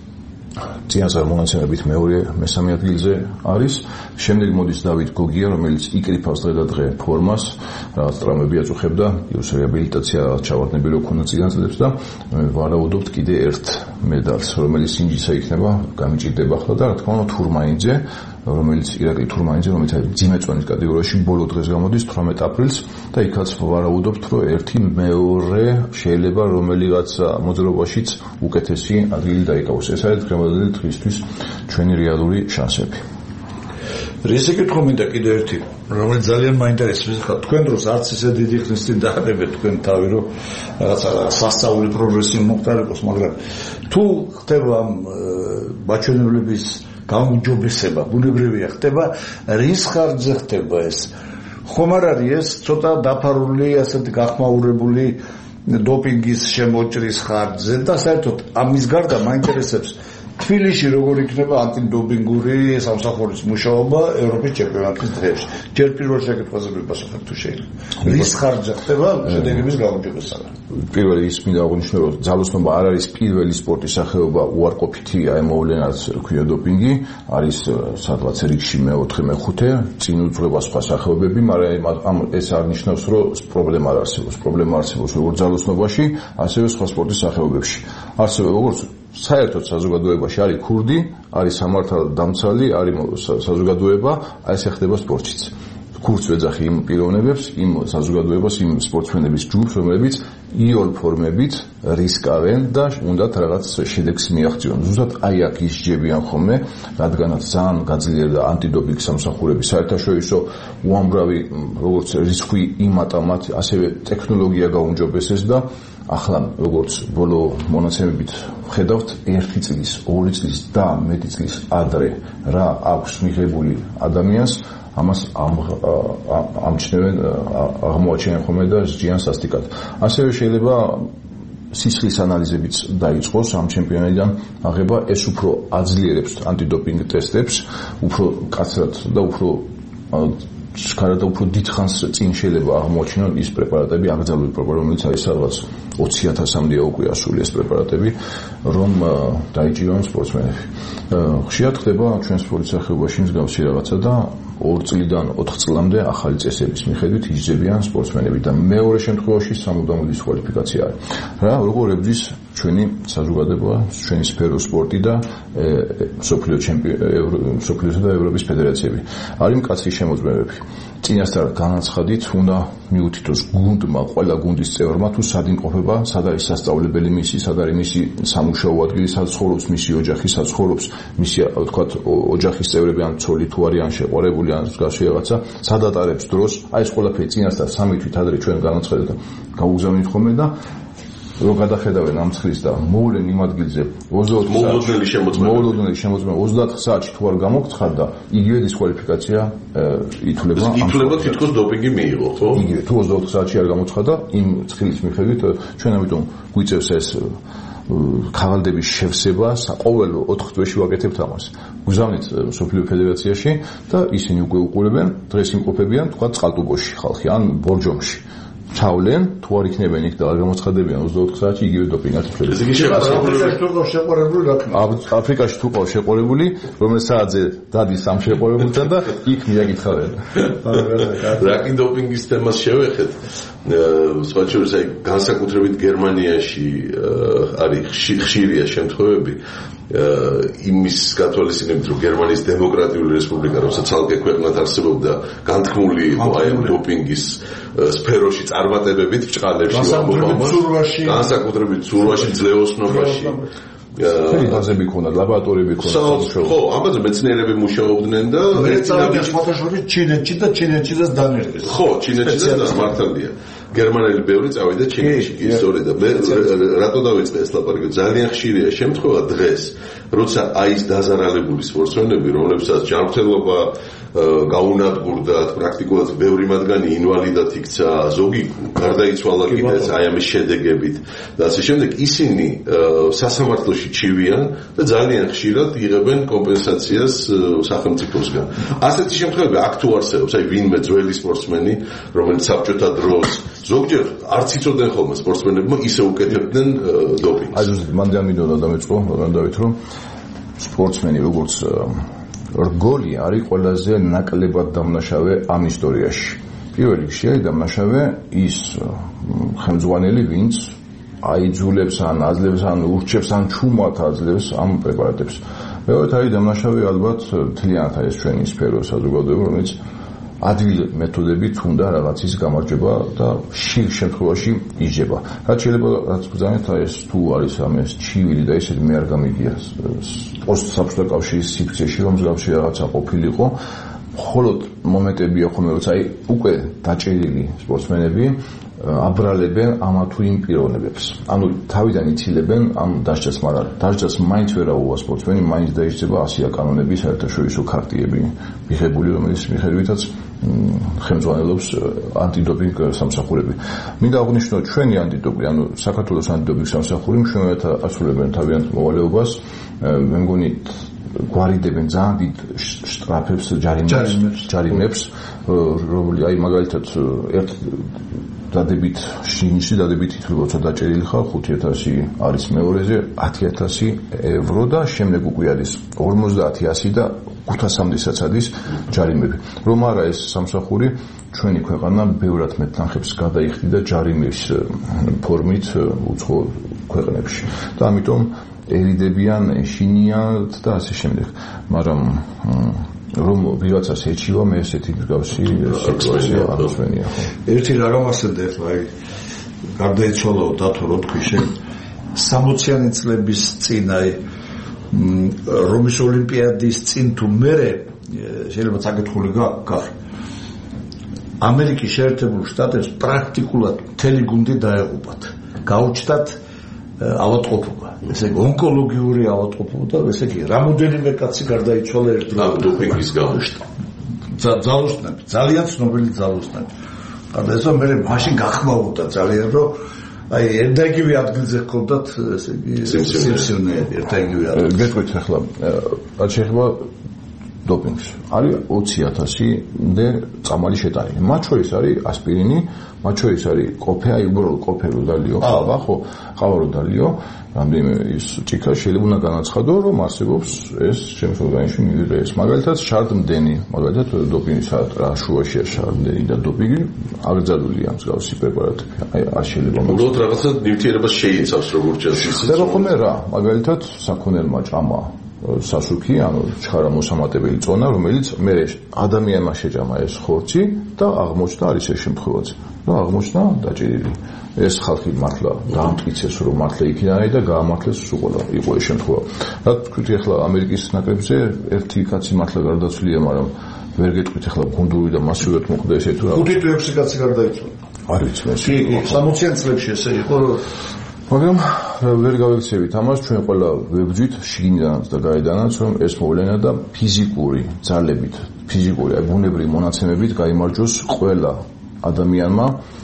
წინასწარ მონაცემებით მეორე მესამე ადგილზე არის. შემდეგ მოდის დავით გოგია, რომელიც იკრიფავს დღე და დღე ფორმას, რაღაც ტრამები აწუხებდა, ის რეაბილიტაცია ჩავარდნები რო ქონა წინასწრებს და ვარაუდობთ კიდე ერთ მედალს, რომელიც ინჯისა იქნება, გამიჭირდება ახლა და რა თქმა უნდა თურმაინძე, რომელიც ირაკლი თურმაინძე, რომელიც არის ძიმეწვანის კატეგორიაში ბოლო დღეს გამოდის თვრამეტ აპრილს და იქაც ვარაუდობთ, რომ ერთი მეორე შეიძლება რომელიღაც მოძრაობაშიც უკეთესი ადგილი დაიკავოს. ეს არის დღევანდელი დღისთვის ჩვენი რეალური შანსები. რისკი თქო მინდა კიდე ერთი, რომელიც ძალიან მაინტერესებს. ხა თქვენ დროს არც ისე დიდი ხნის წინ დააყენეთ თქვენ თავი, რომ რაღაცა სასწაული პროგრესი მოხდარიყოს, მაგრამ თუ ხდება მაჩვენებლების გაუმჯობესება, ბუნებრივია ხდება, რის ხარჯზე ხდება ეს? ხომ არ არის ეს ცოტა დაფარული, ასეთი გახმაურებული დოპინგის შემოჭრის ხარჯზე და საერთოდ ამის გარდა მაინტერესებს თბილისში როგორ იქნება ანტიდოპინგური სამსახურის მუშაობა ევროპის ჩემპიონატის დღეებში. ჯერ პირველ შეკითხვაზე მიპასუხებ თუ შეიძლება. რის ხარჯზე ხდება შედეგების გაუმჯობესება? პირველი ის მინდა აღნიშნო, რომ ძალოსნობა არ არის პირველი სპორტის სახეობა უარყოფითი აემოვლენაც ქვია დოპინგი, არის სადღაც რიგში მეოთხე, მეხუთე, წინ უძღვება სხვა სახეობები, მაგრამ ეს არ ნიშნავს, რომ პრობლემა არ არსებობს. პრობლემა არსებობს როგორც ძალოსნობაში, ასევე სხვა სპორტის სახეობებში. ასევე როგორც საერთოდ საზოგადოებაში არის ქურდი, არის სამართალდამცავი, არის საზოგადოება, აი ეს ხდება სპორტშიც. ქურდს ვეძახი იმ პიროვნებებს, იმ საზოგადოებას, იმ სპორტსმენების ჯგუფს, რომლებიც იოლ ფორმებით რისკავენ და უნდათ რაღაც შედეგს მიაღწიონ. ზუსტად აი აქ ისჯებიან ხოლმე, რადგანაც ძალიან გაძლიერდა ანტიდოპინგ სამსახურების საერთაშორისო უამრავი როგორც რისხვი იმატა მათ, ასევე ტექნოლოგია გაუმჯობესეს და ახლა როგორც ბოლო მონაცემებით ხედავთ, ერთი წლის, ორი წლის და მეტი წლის ადრე რა აქვს მიღებული ადამიანს, ამას ამჩნევენ, აღმოაჩენენ ხოლმე და ზრდიან სასტიკად. ასევე შეიძლება სისხლის ანალიზებიც დაიწყოს ამ ჩემპიონატიდან აღება, ეს უფრო აძლიერებს ანტიდოპინგ ტესტებს, უფრო კაცრად და უფრო სქარად უფრო დიდხანს წინ შეიძლება აღმოაჩინონ ის პრეპარატები, აკრძალული პრეპარატები, რომელიც არის სადღაც ოცი ათასამდეა უკვე ასული ეს პრეპარატები, რომ დაიჭირონ სპორტსმენები. ხშირად ხდება ჩვენ სპორტის სახეობაში მსგავსი რაღაცა და ორ წლიდან ოთხ წლამდე ახალი წესების მიხედვით იძებიან სპორტსმენები და მეორე შემთხვევაში სამუდამო დისკვალიფიკაცია არის. რა, როგორ ებრძვის ჩვენი საზოგადოება, ჩვენი სფერო სპორტი და მსოფლიო ჩემპიონატი, მსოფლიოსა და ევროპის ფედერაციები. არის მკაცრი შემოწმებები. წინასწარ განაცხადით უნდა მიუთითოს გუნდმა, ყველა გუნდის წევრმა თუ სად იმყოფება, სად არის სასწავლებელი მისი, სად არის მისი სამუშაო ადგილი, სად ცხოვრობს მისი ოჯახი, სად ცხოვრობს მისი, ვთქვათ, ოჯახის წევრები, ან ცოლი თუ არის, ან შეყვარებული, ან მსგავსი რაღაცა, სად ატარებს დროს, აი ეს ყველაფერი წინასწარ სამი თვით ადრე ჩვენ განაცხადეთ და გაუგზავნით ხოლმე და რო გადახედავენ ამ ცხრილს და მოვლენ იმ ადგილზე ოცდაოთხ საათში მოულოდნელი შემოწმება ოცდაოთხ საათში თუ არ გამოგცხადდა და იგივე დისკვალიფიკაცია ითვლება ითვლება თითქოს დოპინგი მიიღო ხო? იგივე თუ ოცდაოთხ საათში არ გამოცხადდა იმ ცხრილის მიხედვით ჩვენ ამიტომ გვიწევს ეს ქაღალდების შევსება საყოველო ოთხ თვეში ვაკეთებთ ამას. გვგზავნით მსოფლიო ფედერაციაში და ისინი უკვე უყურებენ, დღეს იმყოფებიან თქვა წყალტუბოში ხალხი ან ბორჯომში. ჩავლენ, თუ არ იქნებიან იქ და არ გამოცხადებიან ოცდაოთხ საათში იგივე დოპინგად ფლებს. ესე იგი აფრიკაში თუ ყავს შეყარებული რა თქმა უნდა. აფრიკაში თუ ყავს შეყარებული, რომელ საათზე დადის ამ შეყარებულთან და იქ მიაკითხავენ. რაკი დოპინგის თემას შევეხეთ. სხვა შორის აი განსაკუთრებით გერმანიაში არის ხშირია შემთხვევები იმის გათვალისწინებით, რომ გერმანიის დემოკრატიული რესპუბლიკა, რომელსაც ცალკე ქვეყნად არსებობდა, განთქმული იყო აი ამ დოპინგის სფეროში წარმატებებით ბჭყალებში, განსაკუთრებით ცურვაში, ძლეოსნობაში. ფიზიკაზე ქონდა, ლაბორატორიები ქონდა. ხო, ამაზე მეცნიერები მუშაობდნენ და ერთად ფოტოშოპი ჩინეთში და ჩინეთშიც დანერგეს. ხო, ჩინეთში და მართალია. გერმანელი ბევრი წავიდა ჩინეთში, კი სწორედ და მე რატო დავიწყე ეს ლაპარაკი? ძალიან ხშირია შემთხვევა დღეს, როცა აი ეს დაზარალებული სპორტსმენები, რომლებსაც ჯანმრთელობა გაუნადგურდათ, პრაქტიკულად ბევრი მათგანი ინვალიდად იქცა, ზოგი გარდაიცვალა კიდეც აი ამის შედეგებით და ასე შემდეგ, ისინი სასამართლოში ჩივიან და ძალიან ხშირად იღებენ კომპენსაციას სახელმწიფოსგან. ასეთი შემთხვევები აქ თუ არსებობს, აი ვინმე ძველი სპორტსმენი, რომელიც საბჭოთა დროს ზოგჯერ არც იცოდნენ ხოლმე სპორტსმენებმა ისე უკეთებდნენ დოპინგს. აი ზუსტად მანდ ამიტომ დამეწყო, დავით რომ სპორტსმენი როგორც რგოლი არის ყველაზე ნაკლებად დამნაშავე ამ ისტორიაში. პირველ რიგში არის დამნაშავე ის ხელმძღვანელი, ვინც აიძულებს ან აძლევს ან ურჩევს ან ჩუმად აძლევს ამ პრეპარატებს. მეორედ არის დამნაშავე ალბათ მთლიანად ეს ჩვენი სფერო საზოგადოება, რომელიც ადგილ მეთოდებით უნდა რაღაცის გამარჯვება და ხშირ შემთხვევაში იჯება. რაც შეიძლება რაც ბრძანეთ ეს თუ არის ამის ჩივილი და ისეთი მე არ გამიგია პოსტ-საბჭოთა კავშირის სივრცეში რომ მსგავსი რაღაცა ყოფილიყო. მხოლოდ მომენტებია ხოლმე როცა აი უკვე დაჭერილი სპორტსმენები აბრალებენ ამა თუ იმ პიროვნებებს. ანუ თავიდან იცილებენ ამ დასჯას, მაგრამ დასჯას მაინც ვერ აუვა სპორტსმენი, მაინც დაიჭრება ასია კანონების საერთაშორისო ქარტიები მიღებული, რომელიც მიხედვითაც ხელმძღვანელობს ანტიდოპინგ სამსახურები. მინდა აღვნიშნო ჩვენი ანტიდოპინგ, ანუ საქართველოს ანტიდოპინგ სამსახური მშვენივრად ასრულებენ თავიანთ მოვალეობას. მე მგონი გვარიდებენ ძალიან დიდ შტრაფებს, ჯარიმებს, ჯარიმებს, რომელი აი მაგალითად ერთ დადებით შინში დადებით ითვლება როცა დაჭერილი ხარ ხუთი ათასი არის მეორეზე ათი ათასი ევრო და შემდეგ უკვე არის ორმოცდაათი ასი და ხუთასამდესაც არის ჯარიმები. რომ არა ეს სამსახური ჩვენი ქვეყანა ბევრად მეტნახებს გადაიხდიდა ჯარიმის ფორმით უცხო ქვეყნებში და ამიტომ ერიდებიან, ეშინიან და ასე შემდეგ. მაგრამ რომ ვიღაცას ეჩივა მე ესეთი მსგავსი სიტუაცია აღმოჩენია. ერთი რამასენდა ახლა აი გარდაიცვალა დათო რო თქვი შენ სამოციანი წლების წინ აი რომის ოლიმპიადის წინ თუ მერე შეიძლება საკითხული გახ ამერიკის შეერთებულ შტატებს პრაქტიკულად მთელი გუნდი დაეღუპათ. გაუჩნდათ ავადმყოფობა. ესე იგი ონკოლოგიური ავადმყოფობა და ესე იგი რამოდენიმე კაცი გარდაიცვალა ერთდროულად დოპინგის გამო. ძალოსნები, ძალიან ცნობილი ძალოსნები. გადაეცა მე მაშინ გახმაურდა ძალიან რომ აი ერთდაიგივე ადგილზე ჰქონდათ ესე იგი სიმსივნეები ერთდაიგივე ადგილზე. გეტყვით ახლა რაც შეეხება დოპინგს. არის ოცი ათასი მდე წამალი შეტანილი. მათ შორის არის ასპირინი, მათ შორის არის კოფე, აი უბრალოდ კოფე რო დალიო, ხავა, ხო, ხავა რო დალიო, რამდენიმე ის ჭიქა შეიძლება უნდა განაცხადო, რომ არსებობს ეს ჩემს ორგანიზმში მივიღეს. მაგალითად, შარდმდენი, მაგალითად დოპინგის შუაშია შარდმდენი და დოპინგი აღძალულია მსგავსი პრეპარატები. აი არ შეიძლება უბრალოდ რაღაცა ნივთიერებას შეიცავს როგორც ჩანს ის. და ხოლმე რა, მაგალითად საქონელმა ჭამა სასუქი, ანუ ჩხარა მოსამატებელი წონა, რომელიც მე ადამიანმა შეჭამა ეს ხორცი და აღმოჩნდა არის ეს შემთხვევაც. და აღმოჩნდა დაჭერილი. ეს ხალხი მართლა დაამტკიცეს, რომ მართლა იქიდან არის და გაამართლეს უყოლა იყო ეს შემთხვევა. რა თქვით ახლა ამერიკის ნაკრებზე ერთი კაცი მართლა გარდაცვლია, მაგრამ ვერ გეტყვით ახლა გუნდური და მასიურად მოხდა ესე თუ რა. ხუთი თუ ექვსი კაცი გარდაიცვალა. არ ვიცი მე. კი, სამოციან წლებში ესე იყო რომ მაგრამ ვერ გავიქცევით ამას ჩვენ ყველა ვებძვით შიგნიდანაც და გარედანაც რომ ეს მოვლენა და ფიზიკური ძალებით, ფიზიკური, ბუნებრივი მონაცემებით გაიმარჯვოს ყველა ადამიანმა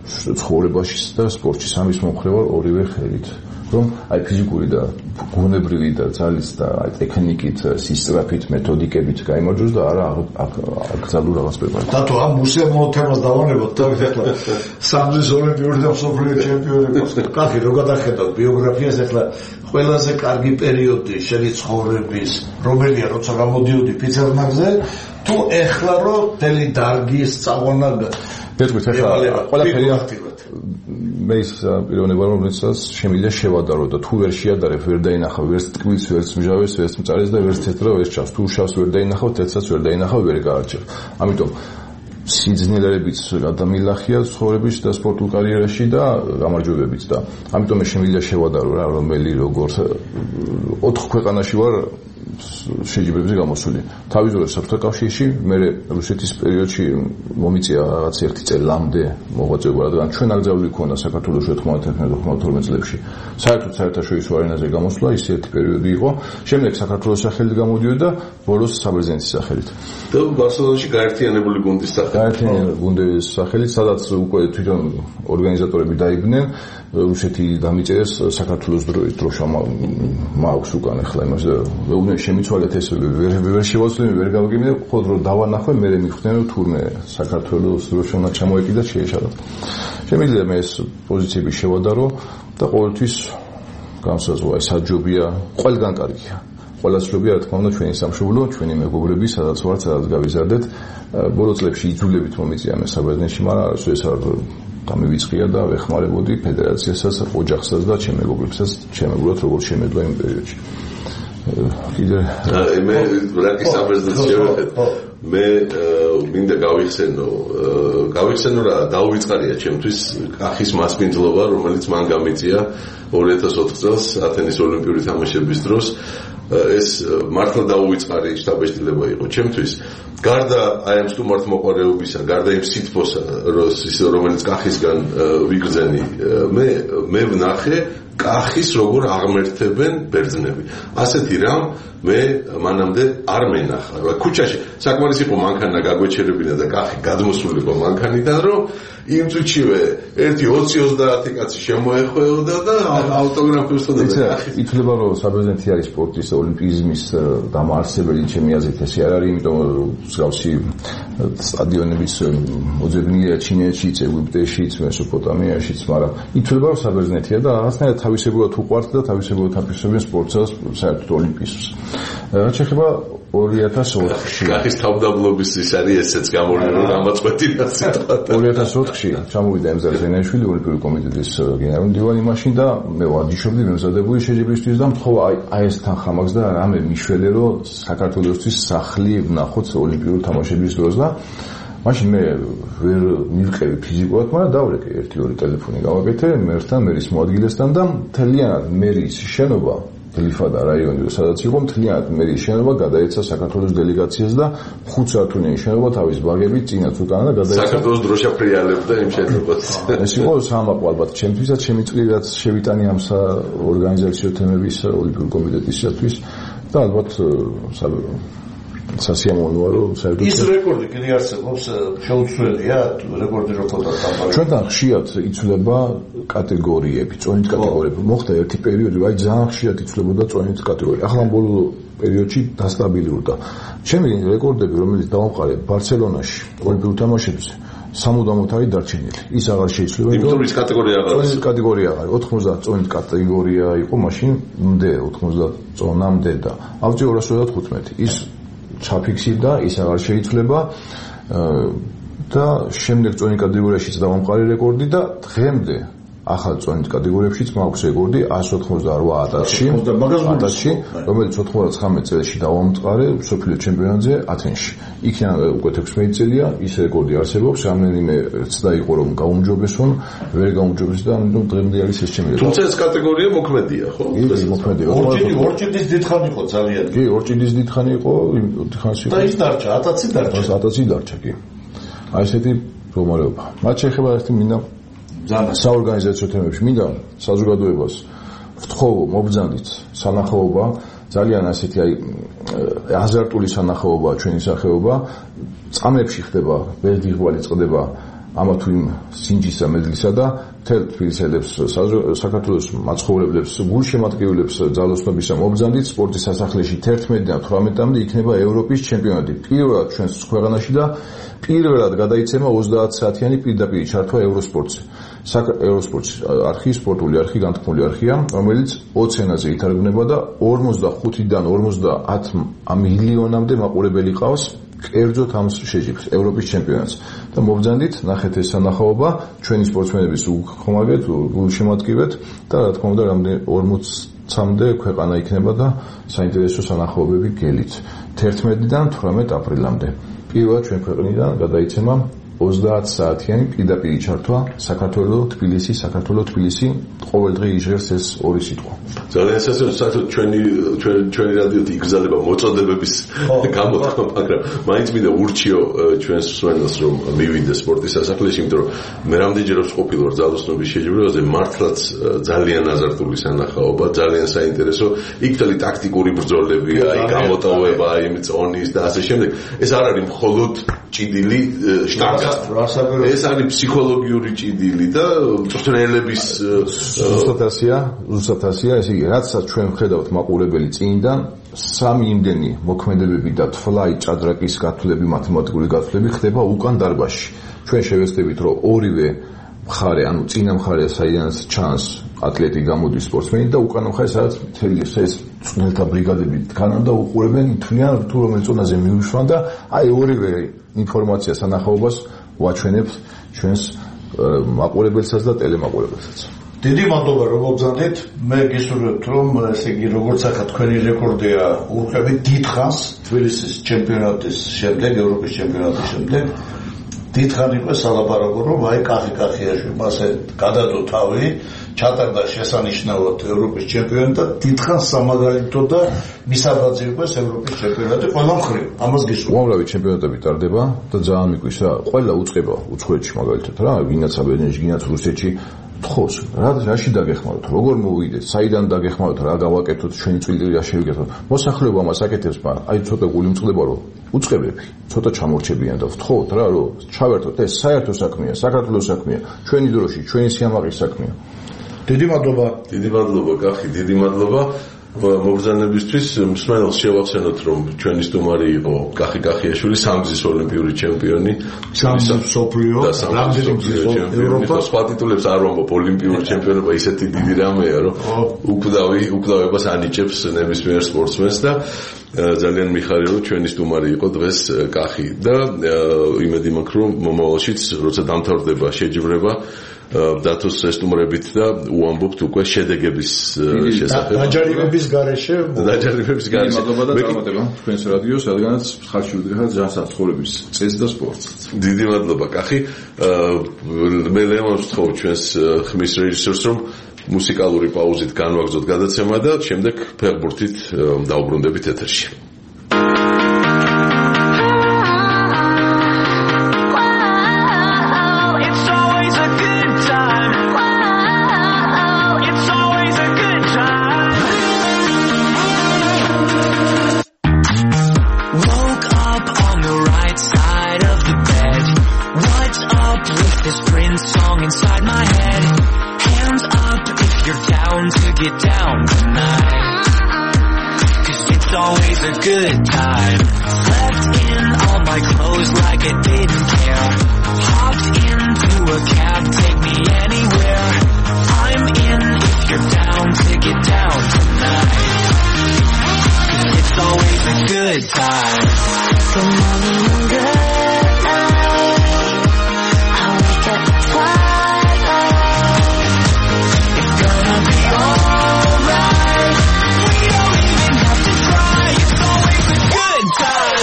ცხოვრებაში და სპორტში სამის მომხრე ვარ ორივე ხელით. რომ აი ფიზიკური და გუნებრივი და ძალის და აი ტექნიკით, სისწრაფით, მეთოდიკებით გაიმარჯვოს და არა აკრძალულ რაღაც პრეპარატს. დათო ამ უსიამოვნო თემას დავანებოთ და ახლა სამზის ოლიმპიური და მსოფლიო ჩემპიონი ყავს. კახი რო გადახედავთ ბიოგრაფიას ახლა ყველაზე კარგი პერიოდი შენი ცხოვრების რომელია როცა გამოდიოდი ფიცერნაგზე თუ ახლა რო თელი დარგის წაღვნა ერთგვარად ახლა ყველაფერი მე ის პიროვნება რომელსაც შემიძლია შევადარო და თუ ვერ შეადარებ ვერ დაინახავ ვერც ტკბილს ვერც მჟავეს ვერც მწარეს და ვერც თეთრა ვერ ჩავს თუ შავს ვერ დაინახავ თეთრსაც ვერ დაინახავ ვერ გაარჩევ ამიტომ სიძნელეებიც გადამილახია ცხოვრების და სპორტულ კარიერაში და გამარჯვებებიც და ამიტომ მე შემიძლია შევადარო რა რომელი როგორ ოთხ ქვეყანაში ვარ შეჯიბრებზე გამოსული. თავისუფლად საბჭოთა კავშირში, მე რუსეთის პერიოდში მომიწია რაღაც ერთი წელი ლამდე მოღვაწეობა, რადგან ჩვენ აკრძალული ქონდა საქართველოს თხმაათი წლებში. საერთოდ საერთაშორისო არენაზე გამოსვლა ის ერთი პერიოდი იყო. შემდეგ საქართველოს სახელით გამოდიოდა და ბოლოს საბერძნეთის სახელით. და ბარსელონაში გაერთიანებული გუნდის სახელით. გაერთიანებული გუნდის სახელით, სადაც უკვე თვითონ ორგანიზატორები დაიბნენ, რუსეთი დამიწერეს საქართველოს დროშა მაქვს უკან ახლა იმას და შემიცვალეთ ეს ვერ ვერ შევაცვლები ვერ გავიგებინე ხოლმე რომ დავანახვე მე მიხვდნენ რომ თურმე საქართველოს დროშა უნდა ჩამოეკიდათ შეეშალათ შემიძლია მე ეს პოზიციები შევადარო და ყოველთვის განსაზღვრა საჯობია ყველგან კარგია ყველა ცნობია რა თქმა უნდა ჩვენი სამშობლო ჩვენი მეგობრები სადაც ვართ სადაც გავიზარდეთ ბოლო წლებში იძულებით მომიწია მე საბერძნეთში მაგრამ ეს არ გამივიწყია და ვეხმარებოდი ფედერაციასაც ოჯახსაც და ჩემ მეგობრებსაც ჩემებურად როგორც შემეძლო იმ პერიოდში კიდე მე რაკი საბერძნეთს შევეხეთ მე მინდა გავიხსენო გავიხსენო რა დაუვიწყარია ჩემთვის კახის მასპინძლობა რომელიც მან გამიწია ორი ათას ოთხ წელს ათენის ოლიმპიური თამაშების დროს ეს მართლა დაუვიწყარი შტაბეშტილება იყო ჩემთვის გარდა აი ამ სტუმართ მოყვარეობისა გარდა იმ სითბოსა რომელიც კახისგან ვიგრძენი მე მე ვნახე კახის როგორ აღმერთებენ ბერძნები ასეთი რამ მე მანამდე არ მენახა რა ქუჩაში საკმარისი იყო მანქანა გაგვეჩერებინა და კახი გადმოსულიყო მანქანიდან რომ იმ წუთშივე ერთი ოცი ოცდაათი კაცი შემოეხვეოდა და ავტოგრაფებს თოდა კახი ითვლება რომ საბერძნეთი არის სპორტის ოლიმპიზმის დამაარსებელი ჩემი აზრით ესე არ არის იმიტომ რომ მსგავსი სტადიონების მოძებნილია ჩინეთშიც ეგვიპტეშიც მესოპოტამიაშიც მაგრამ ითვლება რომ საბერძნეთია და რაღაცნაირად თავისებურად უყვართ და თავისებურად აფიქსებენ სპორტსაც საერთოდ ოლიმპიზმს რაც შეეხება ორი ათას ოთხში კახის თავდაბლობის ის არის ესეც გამოვლინე რომ ამაწყვეტინა სიტყვა ორი ათას ოთხში ჩამოვიდა ემზარ ზენაიშვილი ოლიმპიური კომიტეტის გენერალური მდივანი მაშინ და მე ვარჯიშობდი მემზადებული შეჯიბრისთვის და მთხოვა აი აი ეს თანხამაგს და რამე მიშველე რომ საქართველოსთვის სახლი ვნახოთ ოლიმპიური თამაშების დროს და მაშინ მე ვერ მივყევი ფიზიკურად მაგრამ დავრეკე ერთი ორი ტელეფონი გავაკეთე მერთან მერის მოადგილესთან და მთლიანად მერის შენობა ლიფადა რაიონი სადაც იყო მთლიანად მერის შენობა გადაეცა საქართველოს დელეგაციას და ხუთ საათიანი შენობა თავის ბაგებით წინაც უკანა და გადაეცა საქართველოს დროშა ფრიალებდა იმ შენობას ეს იყო სამაყო ალბათ ჩემთვისაც ჩემი წვლილი რაც შევიტანი ამ ორგანიზაციო თემების ოლიმპიური კომიტეტისათვის და ალბათ სასიამოვნოა რომ საერთოდ ის რეკორდი კიდე არსებობს შეუცვლელია რეკორდი რო ქონდა თამაში ჩვენთან ხშირად იცვლება კატეგორიები წონით კატეგორიები მოხდა ერთი პერიოდი აი ძალიან ხშირად იცვლებოდა წონით კატეგორია ახლა ბოლო პერიოდში დასტაბილურდა ჩემი რეკორდები რომელიც დავამყარე ბარსელონაში ოლიმპიურ თამაშებზე სამუდამოდ არის დარჩენილი ის აღარ შეიცვლება იმიტომ ის კატეგორია აღარ არის წონით კატეგორია აღარ ოთხმოცდაათ წონით კატეგორია იყო მაშინ მდე ოთხმოცდაათ წონამდე და ავწი ორას ოცდათხუთმეტი ის ჩაფიქსირდა ის აღარ შეიცვლება და შემდეგ წონით კატეგორიაშიც დავამყარე რეკორდი და დღემდე ახალ წონით კატეგორიებშიც მაქვს რეკორდი εκατს ოთხმოცდაოთხ ათასში ათასში რომელიც ოცდათხმეტ წელს დავამყარე მსოფლიო ჩემპიონატზე ათენში იქიდან უკვე თექვსმეტი წელია ის რეკორდი არსებობს რამდენიმე ცდა იყო რომ გაუმჯობესონ ვერ გაუმჯობეს და ამიტომ დღემდე არის ეს ჩემი რეკორდი თუმცა ეს კატეგორია მოქმედია ხო ის მოქმედია ორჭიდის დიდხანი იყო ძალიან კი ორჭიდის დიდხანი იყო დიდხანში და ის დარჩა ათასი დარჩა ათასი დარჩა კი აი ესეთი მდგომარეობა მათ შეეხება ერთი მინდა საორგანიზაციო თემებში მინდა საზოგადოებას ვთხოვ მობრძანდით სანახაობა ძალიან ასეთი აი აზარტული სანახაობა ჩვენი სახეობა წამებში ხდება ბერძნიღვალი წყდება ამა თუ იმ სინჯისა მედლისა და მთელ თბილისელებს საქართველოს მაცხოვრებლებს გულშემატკივრებს ძალოსნობისა მობრძანდით სპორტის სასახლეში თერთმეტიდან თვრამეტამდე იქნება ევროპის ჩემპიონატი პირველად ჩვენს ქვეყანაში და პირველად გადაიცემა ოცდაათ საათიანი პირდაპირ ჩართვა ევროსპორტზე ევროსპორტის არხი სპორტული არხი განთქმული არხია რომელიც ოცი ენაზე ითარგმნება და ორმოცდახუთიდან ორმოცდაათ მილიონამდე მაყურებელი ყავს კერძოდ ამ შეჯიბრს ევროპის ჩემპიონატს და მობრძანდით ნახეთ ეს სანახაობა ჩვენი სპორტსმენების უხმაგეთ გულშემატკივრეთ და რა თქმა უნდა რამდენი ორმოცამდე ქვეყანა იქნება და საინტერესო სანახაობები გელით თერთმეტიდან თვრამეტ აპრილამდე პირველად ჩვენ ქვეყნიდან გადაიცემა ოცდაათ საათიანი პირდაპირ ჩართვა საქართველოს თბილისი საქართველოს თბილისი ყოველდღე იჟღერს ეს ორი სიტყვა ძალიან სასწაულს საერთოდ ჩვენი ჩვენი რადიოთი იგზალება მოწოდებების გამოთქმა მაგრამ მაინც მინდა ურჩიო ჩვენს მსმენელს რომ მივიდეს სპორტის სასახლეში იმიტომ რომ მე რამდენჯერაც ყოფილი ვარ ძალოსნობის შეჯიბრებაზე მართლაც ძალიან აზარტული სანახაობა ძალიან საინტერესო იქ თელი ტაქტიკური ბრძოლებია აი გამოტოვება აი მწონის და ასე შემდეგ ეს არ არის მხოლოდ ჭიდილი შტანგა ეს არის ფსიქოლოგიური ჭიდილი და მწვრთნელების ზუსტად ასია ზუსტად ასია ესე იგი რაცაც ჩვენ ვხედავთ მაყურებელი წინიდან სამი იმდენი მოქმედებები და თვლაი ჭადრაკის გათვლები მათემატიკური გათვლები ხდება უკან დარბაზში ჩვენ შევეცდებით რომ ორივე მხარე ანუ წინა მხარე საიდანაც ჩანს ატლეტი გამოდის სპორტსმენი და უკანა მხარე სადაც მთელი ეს მწვრთნელთა ბრიგადები დგანან და უყურებენ თვლიან თუ რომელ წონაზე მივიშვან და აი ორივე ინფორმაცია სანახაობას ვაჩვენებთ ჩვენს მაყურებელსაც და ტელემაყურებელსაც. დიდი მადლობა რომ მოგზავნეთ. მე გისურვებთ რომ ესე იგი როგორც ახლა თქვენი რეკორდია ურყევით დიდხანს თბილისის ჩემპიონატის შემდეგ, ევროპის ჩემპიონატის შემდეგ. დიდხანი იყო სალაპარაკო რომ აი კახი კახიაში მასე გადადო თავი ჩატარდა შესანიშნავად ევროპის ჩემპიონატი და დიდხანს სამაგალითო და მისაბაძი იყო ევროპის ჩემპიონატი ყველა მხრივ. ამას გისურვებთ. უამრავი ჩემპიონატები ტარდება და ძალიან მიგვის რა ყველა უწყება უცხოეთში მაგალითად რა ვინაც აბერნეში ვინაც რუსეთში თხოს რა რაში დაგეხმაროთ როგორ მოვიდეთ საიდან დაგეხმაროთ რა გავაკეთოთ ჩვენი წილი რა შევიკეთოთ მოსახლეობა მას აკეთებს მაგრამ აი ცოტა გული მწყდება რომ უწყებები ცოტა ჩამორჩებიან და ვთხოვთ რა რომ ჩავერთოთ ეს საერთო საქმეა საქართველოს საქმეა ჩვენი დროში ჩვენი სიამაყის საქმეა დიდი მადლობა დიდი მადლობა კახი დიდი მადლობა მობრძანებისთვის მსმენელს შევახსენოთ რომ ჩვენი სტუმარი იყო კახი კახიაშვილი სამგზის ოლიმპიური ჩემპიონი სამგზის მსოფლიო და სამგზის ჩემპიონი და სხვა ტიტულებს არ ვამბობ ოლიმპიური ჩემპიონობა ისეთი დიდი რამეა რომ უკვდავი უკვდავებას ანიჭებს ნებისმიერ სპორტსმენს და ძალიან მიხარია რომ ჩვენი სტუმარი იყო დღეს კახი და იმედი მაქვს რომ მომავალშიც როცა დამთავრდება შეჯიბრება დათოს ესტუმრებით და უამბობთ უკვე შედეგების შესახებ. დაჯარიმების გარეშე დაჯარიმების გარეშე. მადლობა და წარმატება თქვენს რადიოს, რადგანაც ხალხში უდრეხა ძალიან საცხოვრების წესს და სპორტს. დიდი მადლობა, კახი. მე ლევანს ვთხოვ ჩვენს ხმის რეჟისორს რომ მუსიკალური პაუზით განვაგრძოთ გადაცემა და შემდეგ ფეხბურთით დავბრუნდებით ეთერში. Good time. Slept in all my clothes like I didn't care. Hopped into a cab, take me anywhere. I'm in if you're down to get down tonight. It's always a good time. Good morning and good night. I wake up at twilight. It's gonna be alright. We don't even have to cry. It's always a good time.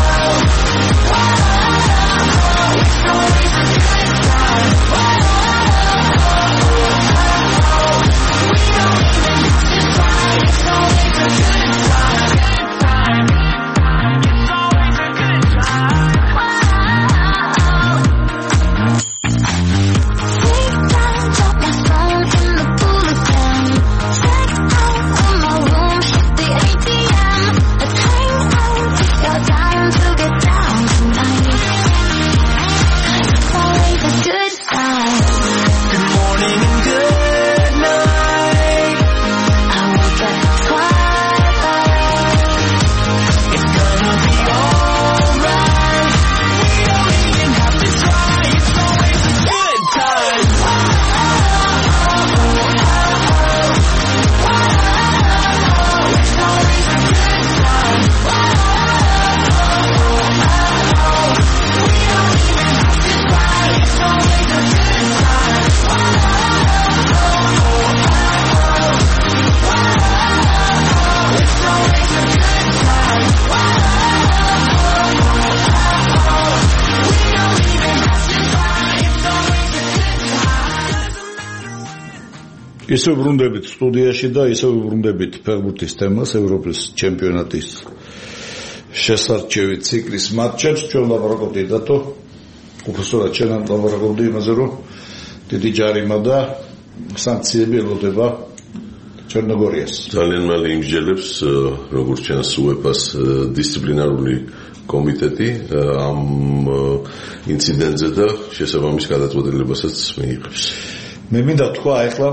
It's always a good time. ისევ ბრუნდებით სტუდიაში და ისევ ბრუნდებით ფეხბურთის თემას, ევროპის ჩემპიონატის შესარჩევი ციკლის მატჩებს. ჩვენ ლაპარაკობდით დათო, უბრალოდ ჩვენ ლაპარაკობდით იმაზე, რომ დიდი ჯარიმა და სანქციები ელოდება ჩერნოგორიას. ძალიან მალე იმსჯელებს, როგორც ჩანს უეფას დისციპლინარული კომიტეტი ამ ინციდენტზე და შესაბამის გადაწყვეტილებასაც მიიღებს. მე მინდა თქვა ახლა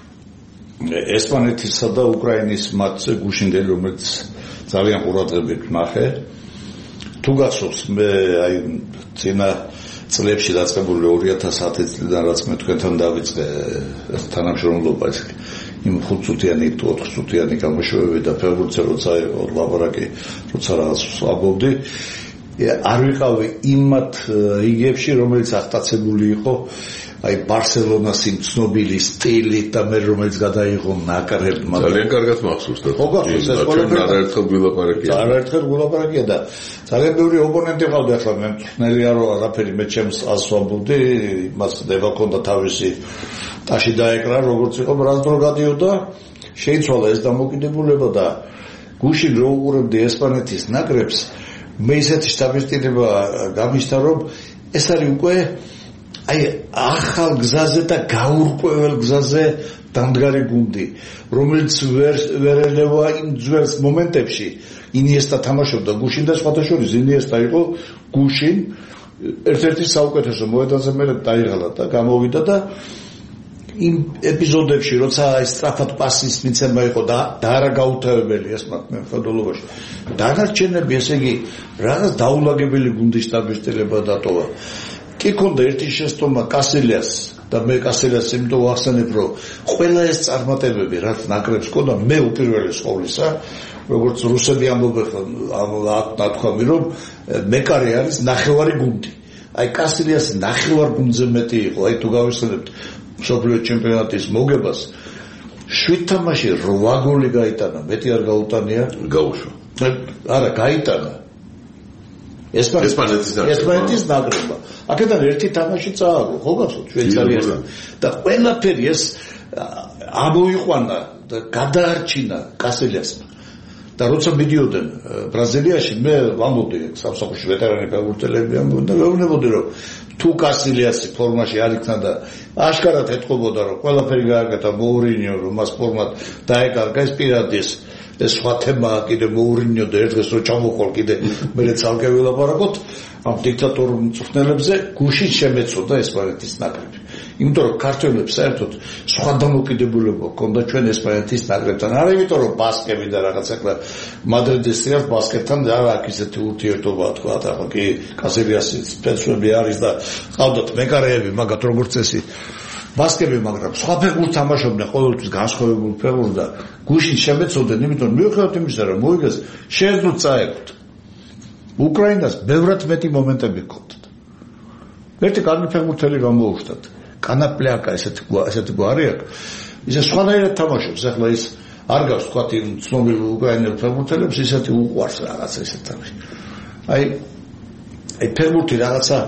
ესპანეთისა და უკრაინის მატჩზე გუშინდელი, რომელიც ძალიან ყურადღებით ნახე. თუ გახსოვს, მე აი წინა წლებში დაწყებული ორი ათას ათი წლიდან რაც მე თქვენთან დავიწყე თანამშრომლობა ეს იმ ხუთ წუთიანი თუ ოთხ წუთიანი გამოშვებები და ფეხბურთზე როცა ლაპარაკი როცა რაღაც ვსვამობდი, არ ვიყავი იმათ რიგებში, რომელიც აღტაცებული იყო აი ბარსელონას იმ ცნობილი სტილით და მე რომელიც გადაიღო ნაკრებმა. ძალიან კარგად მახსოვს და ხო გახსოვს ეს ყველაფერი არაერთხელ გულაპარაკია. არაერთხელ გულაპარაკია და ძალიან ბევრი ოპონენტი ყავდა ახლა მე მწვნელია რომ არაფერი მე ჩემს ასვამბობდი, მას ნება ქონდა თავისი ტაში დაეკრა როგორც იყო რას დრო გადიოდა, შეიცვალა ეს დამოკიდებულება და გუშინ რო უყურებდი ესპანეთის ნაკრებს, მე ისეთი სტაბილიზება გამიშთა რომ ეს არის უკვე აი ახალ გზაზე და გაურკვეველ გზაზე დამდგარი გუნდი, რომელიც ვერ ვერ ელევა იმ ძველ მომენტებში. ინიესტა თამაშობდა გუშინ და სხვათა შორის ინიესტა იყო გუშინ ერთ-ერთი საუკეთესო მოედანზე მე დაიღალა და გამოვიდა და იმ ეპიზოდებში როცა აი სწრაფად პასის მიცემა იყო და და არა გაუთავებელი ეს მემხედველობაში. დანარჩენები ესე იგი რაღაც დაულაგებელი გუნდის სტაბილიზება დატოვა. კი ქონდა ერთი შეცდომა კასილიას და მე კასილიას იმიტომ ვახსენებ, რომ ყველა ეს წარმატებები რაც ნაკრებს ქონდა, მე უპირველეს ყოვლისა, როგორც რუსები ამბობენ, ნათქვამი რომ მეკარე არის ნახევარი გუნდი. აი კასილიას ნახევარ გუნდზე მეტი იყო, აი თუ გავიხსენებთ მსოფლიო ჩემპიონატის მოგებას, შვიდ თამაში რვა გოლი გაიტანა, მეტი არ გაუტანია, გაუშვა. არა, გაიტანა. ესპანეთის ესპანეთის ნაკრებმა. აქედან ერთი თამაში წააგო, ხო გახსოვთ შვეიცარიასთან და ყველაფერი ეს ამოიყვანა და გადაარჩინა კასილიასმა. და როცა მიდიოდნენ ბრაზილიაში, მე ვამბობდი სამსახურში ვეტერანი ფეხბურთელები ამბობდნენ და ვეუბნებოდი რომ თუ კასილიასი ფორმაში არ იქნა და აშკარად ეთყობოდა რომ ყველაფერი გააკეთა მოურინიო, რომ მას ფორმად დაეკარგა, ეს პირადის ეს სხვა თემაა კიდე მოურინიო და ერთ დღეს რო ჩამოყოლ კიდე მე ცალკე ვილაპარაკოთ ამ დიქტატორ მწვრთნელებზე, გუშინ შემეცოდა ესპანეთის ნაკრები. იმიტომ რომ ქართველებს საერთოდ სხვა დამოკიდებულება ჰქონდა ჩვენ ესპანეთის ნაკრებთან. არა იმიტომ რომ ბასკები და რაღაც ახლა მადრიდის თეატრ ბასკეთთან არა აქ ისეთი ურთიერთობა თქვა, ახლა კი კასილიასი სპეცები არის და ყავდათ მეკარეები მაგათ როგორც წესი ბასკები, მაგრამ სხვა ფეხბურთს თამაშობდნენ ყოველთვის განსხვავებულ ფეხბურთს და გუშინ შემეცოდნენ, იმიტომ მიუხედავად იმისა, რომ მოიგეს, შეეძლოთ წაეკვთ. უკრაინას ბევრად მეტი მომენტები ჰქონდათ. ერთი კარგი ფეხბურთელი გამოუშვათ. კანაპლიაკა ესეთი ესეთი გვარი აქვს. ისე სხვანაირად თამაშობს, ახლა ის არ გავს თქვა იმ ცნობილ უკრაინელ ფეხბურთელებს, ისეთი უყვარს რაღაცა ესეთ თამაში. აი აი ფეხბურთი რაღაცა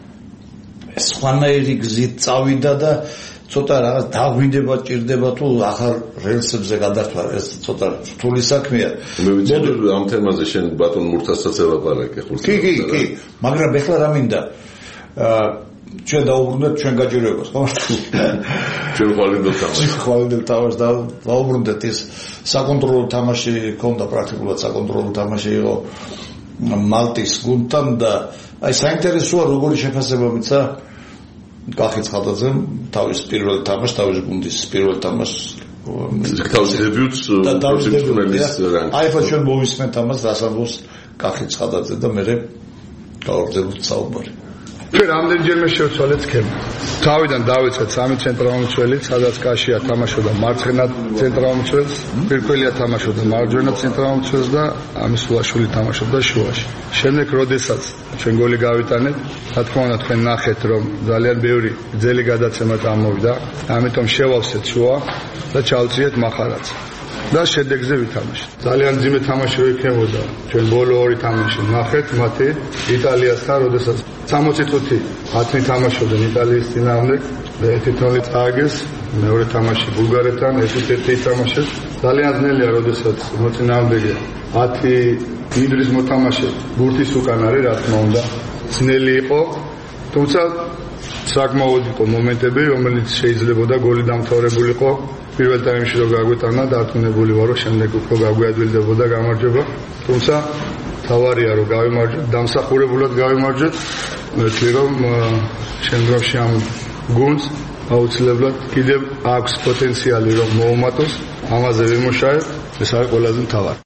სხვანაირი გზით წავიდა და ცოტა რაღაც დაგვინდება, ჭირდება თუ ახალ რელსებზე გადართვა, ეს ცოტა რთული საქმეა. მე ვიცი ამ თემაზე შენ ბატონ მურთასაც ელაპარაკე ხო? კი, კი, კი, მაგრამ ეხლა რა მინდა? აა ჩვენ დაუბრუნდეთ ჩვენ გაჭირვებას, ხო? ჩვენ ხვალინდელ თამაშს. ხვალინდელ თამაშს და დაუბრუნდეთ ის საკონტროლო თამაში ქონდა, პრაქტიკულად საკონტროლო თამაში იყო მალტის გუნდთან და აი საინტერესოა როგორი შეფასება მიცა კახი ცხადაძემ თავის პირველ თამაშს, თავის გუნდის პირველ თამაშს თავის დებიუტს პროფესიონალის რანგში. აი ხო ჩვენ მოვისმენთ ამას დასამბოს კახი ცხადაძე და მე გავაგზავნოთ საუბარი. ჩვენ რამდენჯერმე შევცვალეთ სქემა. თავიდან დავიწყეთ სამი ცენტრალურმცველი, სადაც კაშია თამაშობდა მარცხენა ცენტრალურმცველს, პირკველია თამაშობდა მარჯვენა ცენტრალურმცველს და ამისულაშვილი თამაშობდა შუაში. შემდეგ, როდესაც ჩვენ გოლი გავიტანეთ, რა თქმა უნდა, თქვენ ნახეთ, რომ ძალიან ბევრი გრძელი გადაცემა წამოვიდა, ამიტომ შევავსეთ შუა და ჩავწიეთ მახარაც. და შედეგზე ვითამაშეთ. ძალიან ძიმე თამაში რო იქნებოდა. ჩვენ ბოლო ორი თამაში ნახეთ მათი იტალიასთან, როდესაც სამოცი წუთი ათი თამაშობდნენ იტალიის წინააღმდეგ. თითოეული წააგეს, მეორე თამაში ბულგარეთთან, ესეც ერთი ითამაშეს. ძალიან ძნელია, როდესაც მოწინააღმდეგე ათი მინდვრის მოთამაშე ბურთის უკან არის, რა თქმა უნდა. ძნელი იყო, თუმცა საკმაოდ იყო მომენტები, რომელიც შეიძლებოდა გოლი დამთავრებულიყო. პირველ ტაიმში რო გაგვეტანა, დარწმუნებული ვარ, რომ შემდეგ უფრო გაგვიადვილდებოდა გამარჯვება. თუმცა თავარია რომ გავიმარჯვეთ, დამსახურებულად გავიმარჯვეთ. მეთქი რომ შემდგომში ამ გუნდს აუცილებლად კიდევ აქვს პოტენციალი რომ მოუმატოს, ამაზე ვიმუშავებ, ეს არის ყველაზე მთავარი.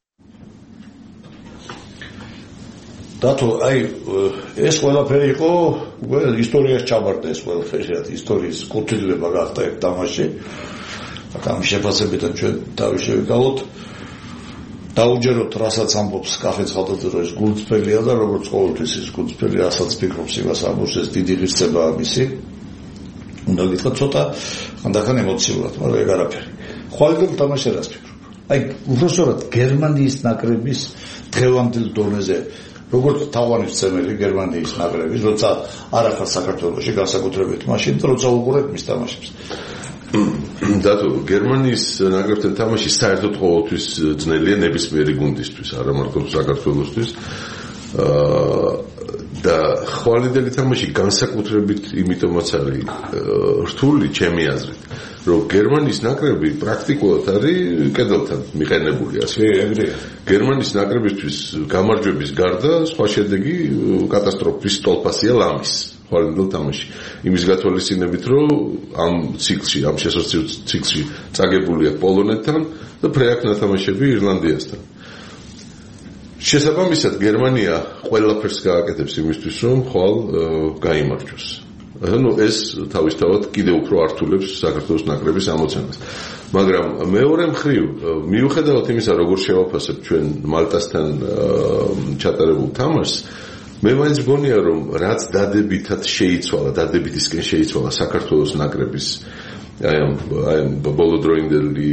დათო, აი ეს ყველაფერი იყო, უკვე ისტორიაში ჩაბარდა ეს ყველაფერი, ისტორიის კუთვნილება გახდა ერთ თამაში. ამ შეფასებიდან ჩვენ თავი შევიკავოთ. დაუჯეროთ, რასაც ამბობს კახეთის ხალხო, ეს გულწრფელია და როგორც ყოველთვის ის გულწრფელი, რასაც ფიქრობს, იმას ამბობს, ეს დიდი ღირსებაა მისი. უნდა გითხრათ ცოტა ხანდახან ემოციურად, მაგრამ ეგ არაფერი. ხვალიდან თამაში რას ფიქრობ? აი, უბრალოდ გერმანიის ნაკრების დღევანდელ დონეზე, როგორც თავგანწმელი გერმანიის ნაკრების, როცა არ ახარ საქართველოში განსაკუთრებით მაშინ, როცა უყურებ მის თამაშებს. დათო, გერმანიის ნაკრებთან თამაში საერთოდ ყოველთვის ძნელია ნებისმიერი გუნდისთვის, არა მარტო საქართველოსთვის. და ხვალიდელი თამაში განსაკუთრებით იმიტომაც არის რთული ჩემი აზრით, რომ გერმანიის ნაკრები პრაქტიკულად არის კედელთან მიყენებული ასე. ეგრეა. გერმანიის ნაკრებისთვის გამარჯვების გარდა სხვა შედეგი კატასტროფის სტოლპასია ლამის ხვალინდელ თამაში. იმის გათვალისწინებით, რომ ამ ციკლში, ამ შესაძლო ციკლში წაგებულია პოლონეთთან და ფრეაქ ნათამაშები ირლანდიასთან. შესაბამისად გერმანია ყველაფერს გააკეთებს იმისთვის, რომ ხვალ გაიმარჯვოს. ანუ ეს თავისთავად კიდევ უფრო ართულებს საქართველოს ნაკრების ამოცანას. მაგრამ მეორე მხრივ, მიუხედავად იმისა, როგორ შევაფასებ ჩვენ მალტასთან ჩატარებულ თამაშს, მე მაინც მგონია, რომ რაც დადებითად შეიცვალა, დადებითისკენ შეიცვალა საქართველოს ნაკრების აი ამ ბოლოდროინდელი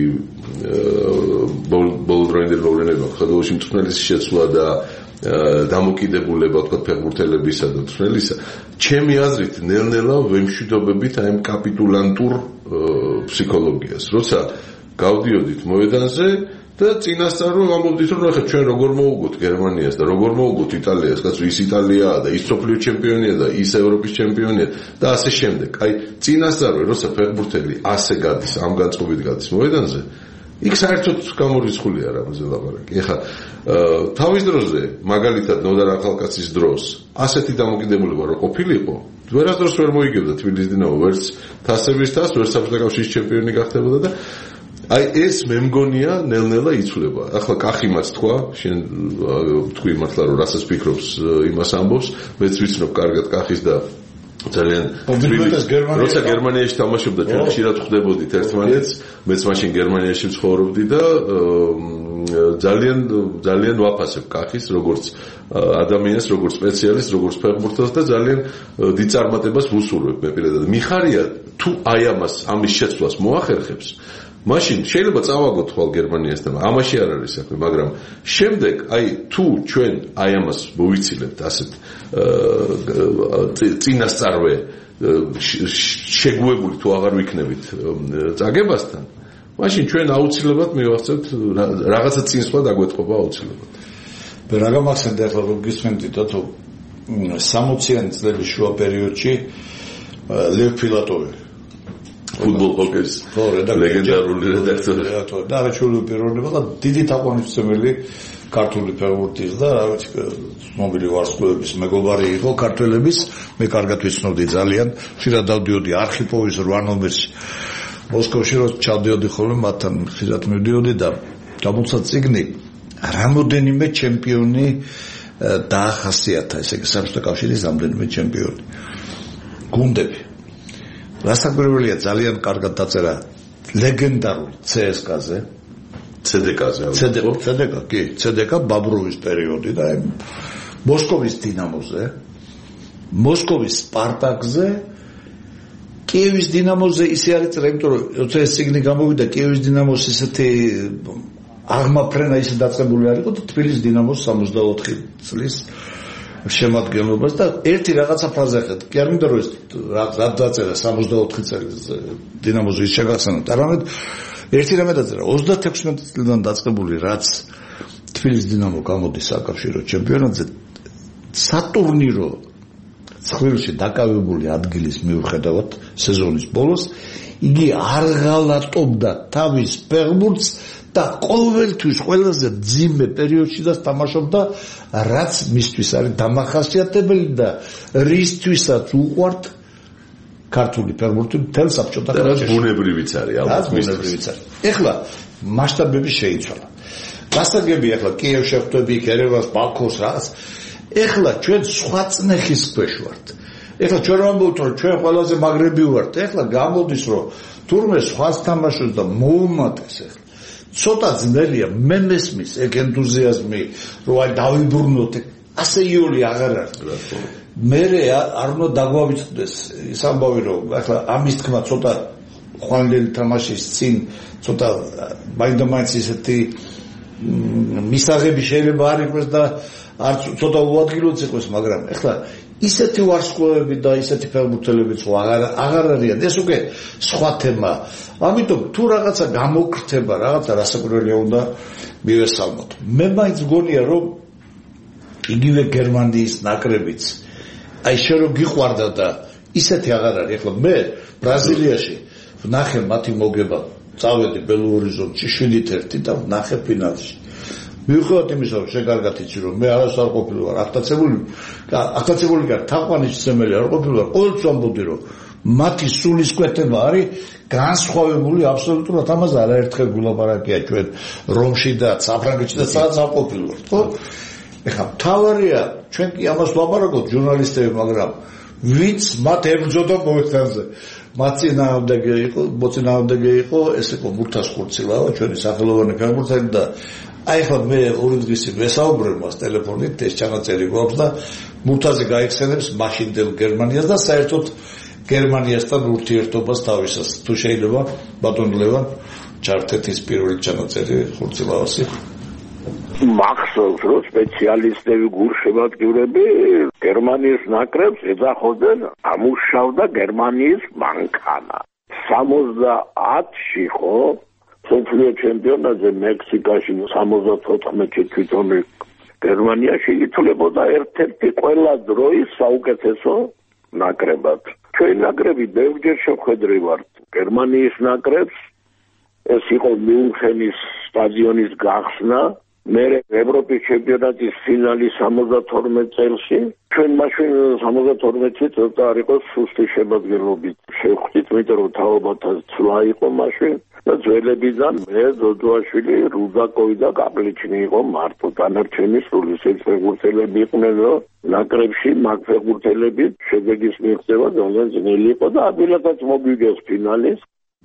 ბოლოდროინდელი მოვლენება, ხალხში მწვრთნელის შეცვლა და დამოკიდებულება, თქვა ფეხბურთელებისა და მწვრთნელისა, ჩემი აზრით, ნელ-ნელა ვემშვიდობებით აი ამ კაპიტულანტურ ფსიქოლოგიას, როცა გავდიოდით მოედანზე და წინასწარ რომ ამბობდით, რომ ახლა ჩვენ როგორ მოუგოთ გერმანიას და როგორ მოუგოთ იტალიას, კაც ის იტალიაა და ის სოფლიო ჩემპიონია და ის ევროპის ჩემპიონია და ასე შემდეგ. აი წინასწარ როცა ფეხბურთელი ასე გადის, ამ განწყობით გადის მოედანზე, იქ საერთოდ გამორიცხული არ ამაზე ლაპარაკი. ეხლა თავის დროზე, მაგალითად ნოდარ ახალკაცის დროს, ასეთი დამოკიდებულება რო ყოფილიყო, ვერასდროს ვერ მოიგებდა თბილისის დინამო, ვერც თასების თასს, ვერც საბჭოთა კავშირის ჩემპიონი გახდებოდა და აი ეს მე მგონია ნელ-ნელა იცვლება. ახლა კახიმაც თქვა, შენ თქვი მართლა რომ რასაც ფიქრობს, იმას ამბობს, მეც ვიცნობ კარგად კახის და ძალიან როცა გერმანიაში თამაშობდა, ჩვენ ხშირად ხვდებოდით ერთმანეთს, მეც მაშინ გერმანიაში ცხოვრობდი და ძალიან ძალიან ვაფასებ კახის, როგორც ადამიანს, როგორც სპეციალისტს, როგორც ფეხბურთელს და ძალიან დიდ წარმატებას ვუსურვებ მე პირადად. მიხარია თუ აი ამას ამის შეცვლას მოახერხებს, მაშინ შეიძლება წავაგოთ ხვალ გერმანიასთან, ამაში არ არის საქმე, მაგრამ შემდეგ აი თუ ჩვენ აი ამას მოვიცილებთ ასეთ წინასწარვე შეგუებული თუ აღარ ვიქნებით წაგებასთან, მაშინ ჩვენ აუცილებლად მივახცევთ რაღაცა წინსვლა დაგვეთყობა აუცილებლად. რა გამახსენდა ახლა რომ გისმენდით თუ სამოციანი წლების შუა პერიოდში ლევ ფილატოვი ფუტბოლ ჰოკეის ლეგენდარული რედაქტორი და არაჩვეულებრივი პიროვნება და დიდი თაყვანისმცემელი ქართული ფეხბურთის და რა ვიცი ცნობილი ვარსკვლავების მეგობარი იყო ქართველების, მე კარგად ვიცნობდი ძალიან, ხშირად დავდიოდი არხიპოვის რვა ნომერში მოსკოვში რომ ჩავდიოდი ხოლმე მათთან ხშირად მივდიოდი და გამოცდა წიგნი რამოდენიმე ჩემპიონი დაახასიათა, ესე იგი საბჭოთა კავშირის რამდენიმე ჩემპიონი გუნდები. რასაკვირველია, ძალიან კარგად დაწერა ლეგენდარულ ცე ეს კაზე, ცე დე კაზე, ცე დე კა, კი, ცე დე კა ბაბროვის პერიოდი და მოსკოვის დინამოზე, მოსკოვის სპარტაკზე, კიევის დინამოზე ისე არის წერა, იმიტომ რომ როცა ეს წიგნი გამოვიდა, კიევის დინამოს ისეთი აღმაფრენა ისე დაწყებული არ იყო და თბილისის დინამოს სამოცდაოთხი წლის შემადგენლობას და ერთი რაღაცა ფრაზა ხედავ. კი არ მინდა რომ ეს რა დაწერა სამოცდაოთხი წელს დინამოზე ის შეგახსენოთ. არამედ ერთი რამე დაწერა ოცდათექვსმეტი წლიდან დაწყებული რაც თბილისის დინამო გამოდის საკავშირო ჩემპიონატზე სატურნირო ცხრილში დაკავებული ადგილის მიუხედავად სეზონის ბოლოს იგი არ ღალატობდა თავის ფეხბურთს და ყოველთვის ყველაზე ძიმე პერიოდში და თამაშობდა რაც მისთვის არის დამახასიათებელი და რისთვისაც უყვართ ქართული ფეხბურთი მთელ საბჭოთა კავშირში. ბუნებრივიც არის ალბათ ბუნებრივიც არის. ეხლა მასშტაბები შეიცვალა. გასაგები ეხლა კიევში ხვდები, ერევანს, ბაქოს რაღაც. ეხლა ჩვენ სხვა წნეხის ქვეშ ვართ. ეხლა ჩვენ რომ ვამბობთ რომ ჩვენ ყველაზე მაგრები ვართ. ეხლა გამოდის რომ თურმე სხვას თამაშობს და მოუმატეს ეხლა. ცოტა ძნელია მე მესმის ეგ ენთუზიაზმი რომ აი დავიბრუნოთ ასე იოლი აღარ არის. მე არ უნდა დაგვავიწყდეს ის ამბავი რომ ახლა ამის თქმა ცოტა ხვანდელი თამაშის წინ ცოტა მაინდა-მაინც ისეთი მისაღები შეიძლება არ იყოს და არც ცოტა უადგილოც იყოს, მაგრამ ახლა ისეთი ვარსკვლავები და ისეთი ფეხბურთელებიც აღარ აღარ არიან. ეს უკვე სხვა თემა. ამიტომ თუ რაღაცა გამოგრთება, რაღაცა რასაკვირველია უნდა მივესალმოთ. მე მაინც მგონია რომ იგივე გერმანიის ნაკრებიც აი შენ რო გიყვარდა და ისეთი აღარ არის. ეხლა მე ბრაზილიაში ვნახე მათი მოგება, წავედი ბელო ჰორიზონტში შვიდით ერთი და ვნახე ფინალში. მიუხედავად იმისა, რომ შეგარგათ იცი რომ მე არასდროს არ ყოფილი ვარ აქტაცებული, აქტაცებული გარ თაყვანის შემელი არ ყოფილი ვარ, ყოველთვის ვამბობდი რომ მათი სულისკვეთება არის განსხვავებული აბსოლუტურად ამაზე არაერთხელ გულაპარაკია ჩვენ რომში და საფრანგეთში და სადაც არ ყოფილი ვარ, ხო? ეხლა მთავარია ჩვენ კი ამას ვაპარაკოთ ჟურნალისტები, მაგრამ ვინც მათ ებრძოდა მოედანზე. მათ წინააღმდეგე იყო, მოწინააღმდეგე იყო, ეს იყო მურთას ხურცილავა, ჩვენი სახელოვანი ფეხბურთელი და აი ახლა მე ორი დღის წინ ვესაუბრე მას ტელეფონით, ეს ჩანაწერი გვაქვს და მურთაზე გაიხსენებს მაშინდელ გერმანიას და საერთოდ გერმანიასთან ურთიერთობას თავისას. თუ შეიძლება ბატონ ლევან ჩართეთ ის პირველი ჩანაწერი ხურცილავასი. მახსოვს რომ სპეციალისტები გულშემატკივრები გერმანიის ნაკრებს ეძახოდნენ ამუშავდა გერმანიის მანქანა. სამოცდაათში ხო მსოფლიო ჩემპიონატზე მექსიკაში სამოცდათოთხმეტში თვითონ გერმანიაში ითვლებოდა ერთ-ერთი ყველა დროის საუკეთესო ნაკრებად. ჩვენ ნაკრები ბევრჯერ შევხედრი ვართ გერმანიის ნაკრებს. ეს იყო მიუნხენის სტადიონის გახსნა. მე ევროპის ჩემპიონატის ფინალი სამოცდათორმეტ წელში ჩვენ მაშინ სამოცდათორმეტში ცოტა არ იყო სუსტი შემადგენლობით შევხვდით, მეტყვი რომ თაობათა ცვლა იყო მაშინ და ძველებიდან მე დოდოაშვილი, რუდაკოვი და კაპლიჩნი იყო მარტო დანარჩენი სრული ფეხბურთელები იყვნენ, რომ ნაკრებში მაგ ფეხბურთელები შედეგის მიღწევა ძალიან ძნელი იყო და ადვილადაც მოგვიგეს ფინალის.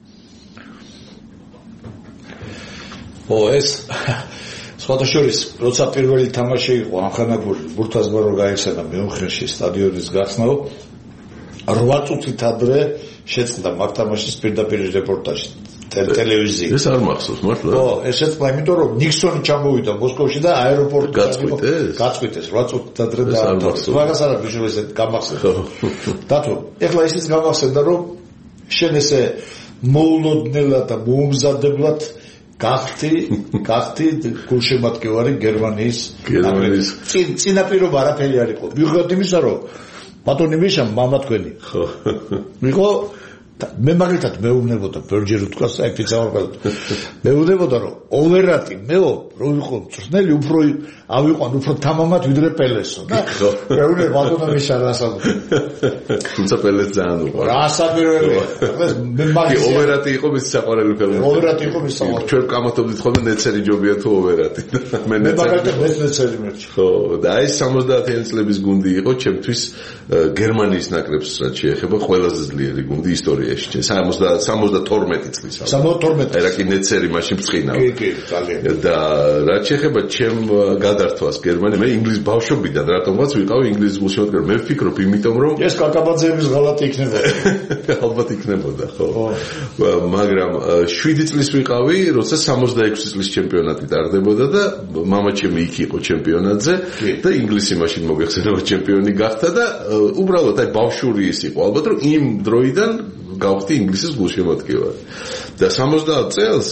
ო ეს სხვათა შორის, როცა პირველი თამაში იყო ამხანაგური ბურთასმა რო გაიხსენა მიუნხენში სტადიონის გახსნაო, რვა წუთით ადრე შეწყდა მაგ თამაშის პირდაპირ რეპორტაჟი ტელევიზიაში. ეს არ მახსოვს მართლა? ო, ეს შეწყდა იმიტომ რომ ნიქსონი ჩამოვიდა მოსკოვში და აეროპორტში გაწყვიტეს. გაწყვიტეს რვა წუთით ადრე და მაგას არა ბიჭო ესე გამახსენდა. დათო, ეხლა ისიც გამახსენდა რომ შენ ესე მოულოდნელად და მოუმზადებლად გახთი, გახთი გულშემატკივარი გერმანიის გერმანიის წინაპირობა არაფერი არ იყო. მიუხედავად იმისა, რომ ბატონი მიშა მამა თქვენი. ხო. იყო მე მაგალითად მეუბნებოდა ბერჯერ უთქვას აი ფიცავარყად. მეუბნებოდა რომ ოვერატი მეო რო იყო წვნელი უფრო ავიყვან უფრო თამამად ვიდრე პელესო და მეუბნე ბატონო მიშა რასაუბრ. თუმცა პელეს ძალიან უყვარს. რასაკვირველია. მე მაგის ოვერატი იყო მის საყვარელი ფეხბურთელი. ოვერატი იყო მის საყვარელი. ჩვენ გამათობდით ხოლმე ნეცერი ჯობია თუ ოვერატი. მე მაგალითად ნეცერი მერჩი. ხო, და აი სამოცდაათიანი წლების გუნდი იყო ჩემთვის გერმანიის ნაკრებს რაც შეეხება ყველაზე ძლიერი გუნდი ისტორიაში. გიმნაზიაში სამოცდათორმეტი წლის სამოცდათორმეტი აი რა კი ნეცერი მაშინ მწყინა კი კი ძალიან და რაც შეეხება ჩემ გადართვას გერმანია მე ინგლისის ბავშვობიდან რატომღაც ვიყავი ინგლისის გულშემატკივრები მე ვფიქრობ იმიტომ რომ ეს კაკაბაძეების ღალატი იქნებოდა ალბათ იქნებოდა ხო მაგრამ შვიდი წლის ვიყავი როცა სამოცდაექვსი წლის ჩემპიონატი ტარდებოდა და მამაჩემი იქ იყო ჩემპიონატზე და ინგლისი მაშინ მოგეხსენება ჩემპიონი გახდა და უბრალოდ აი ბავშვური ის იყო ალბათ რომ იმ დროიდან გავხდი ინგლისის გულშემატკივარი და სამოცდაათ წელს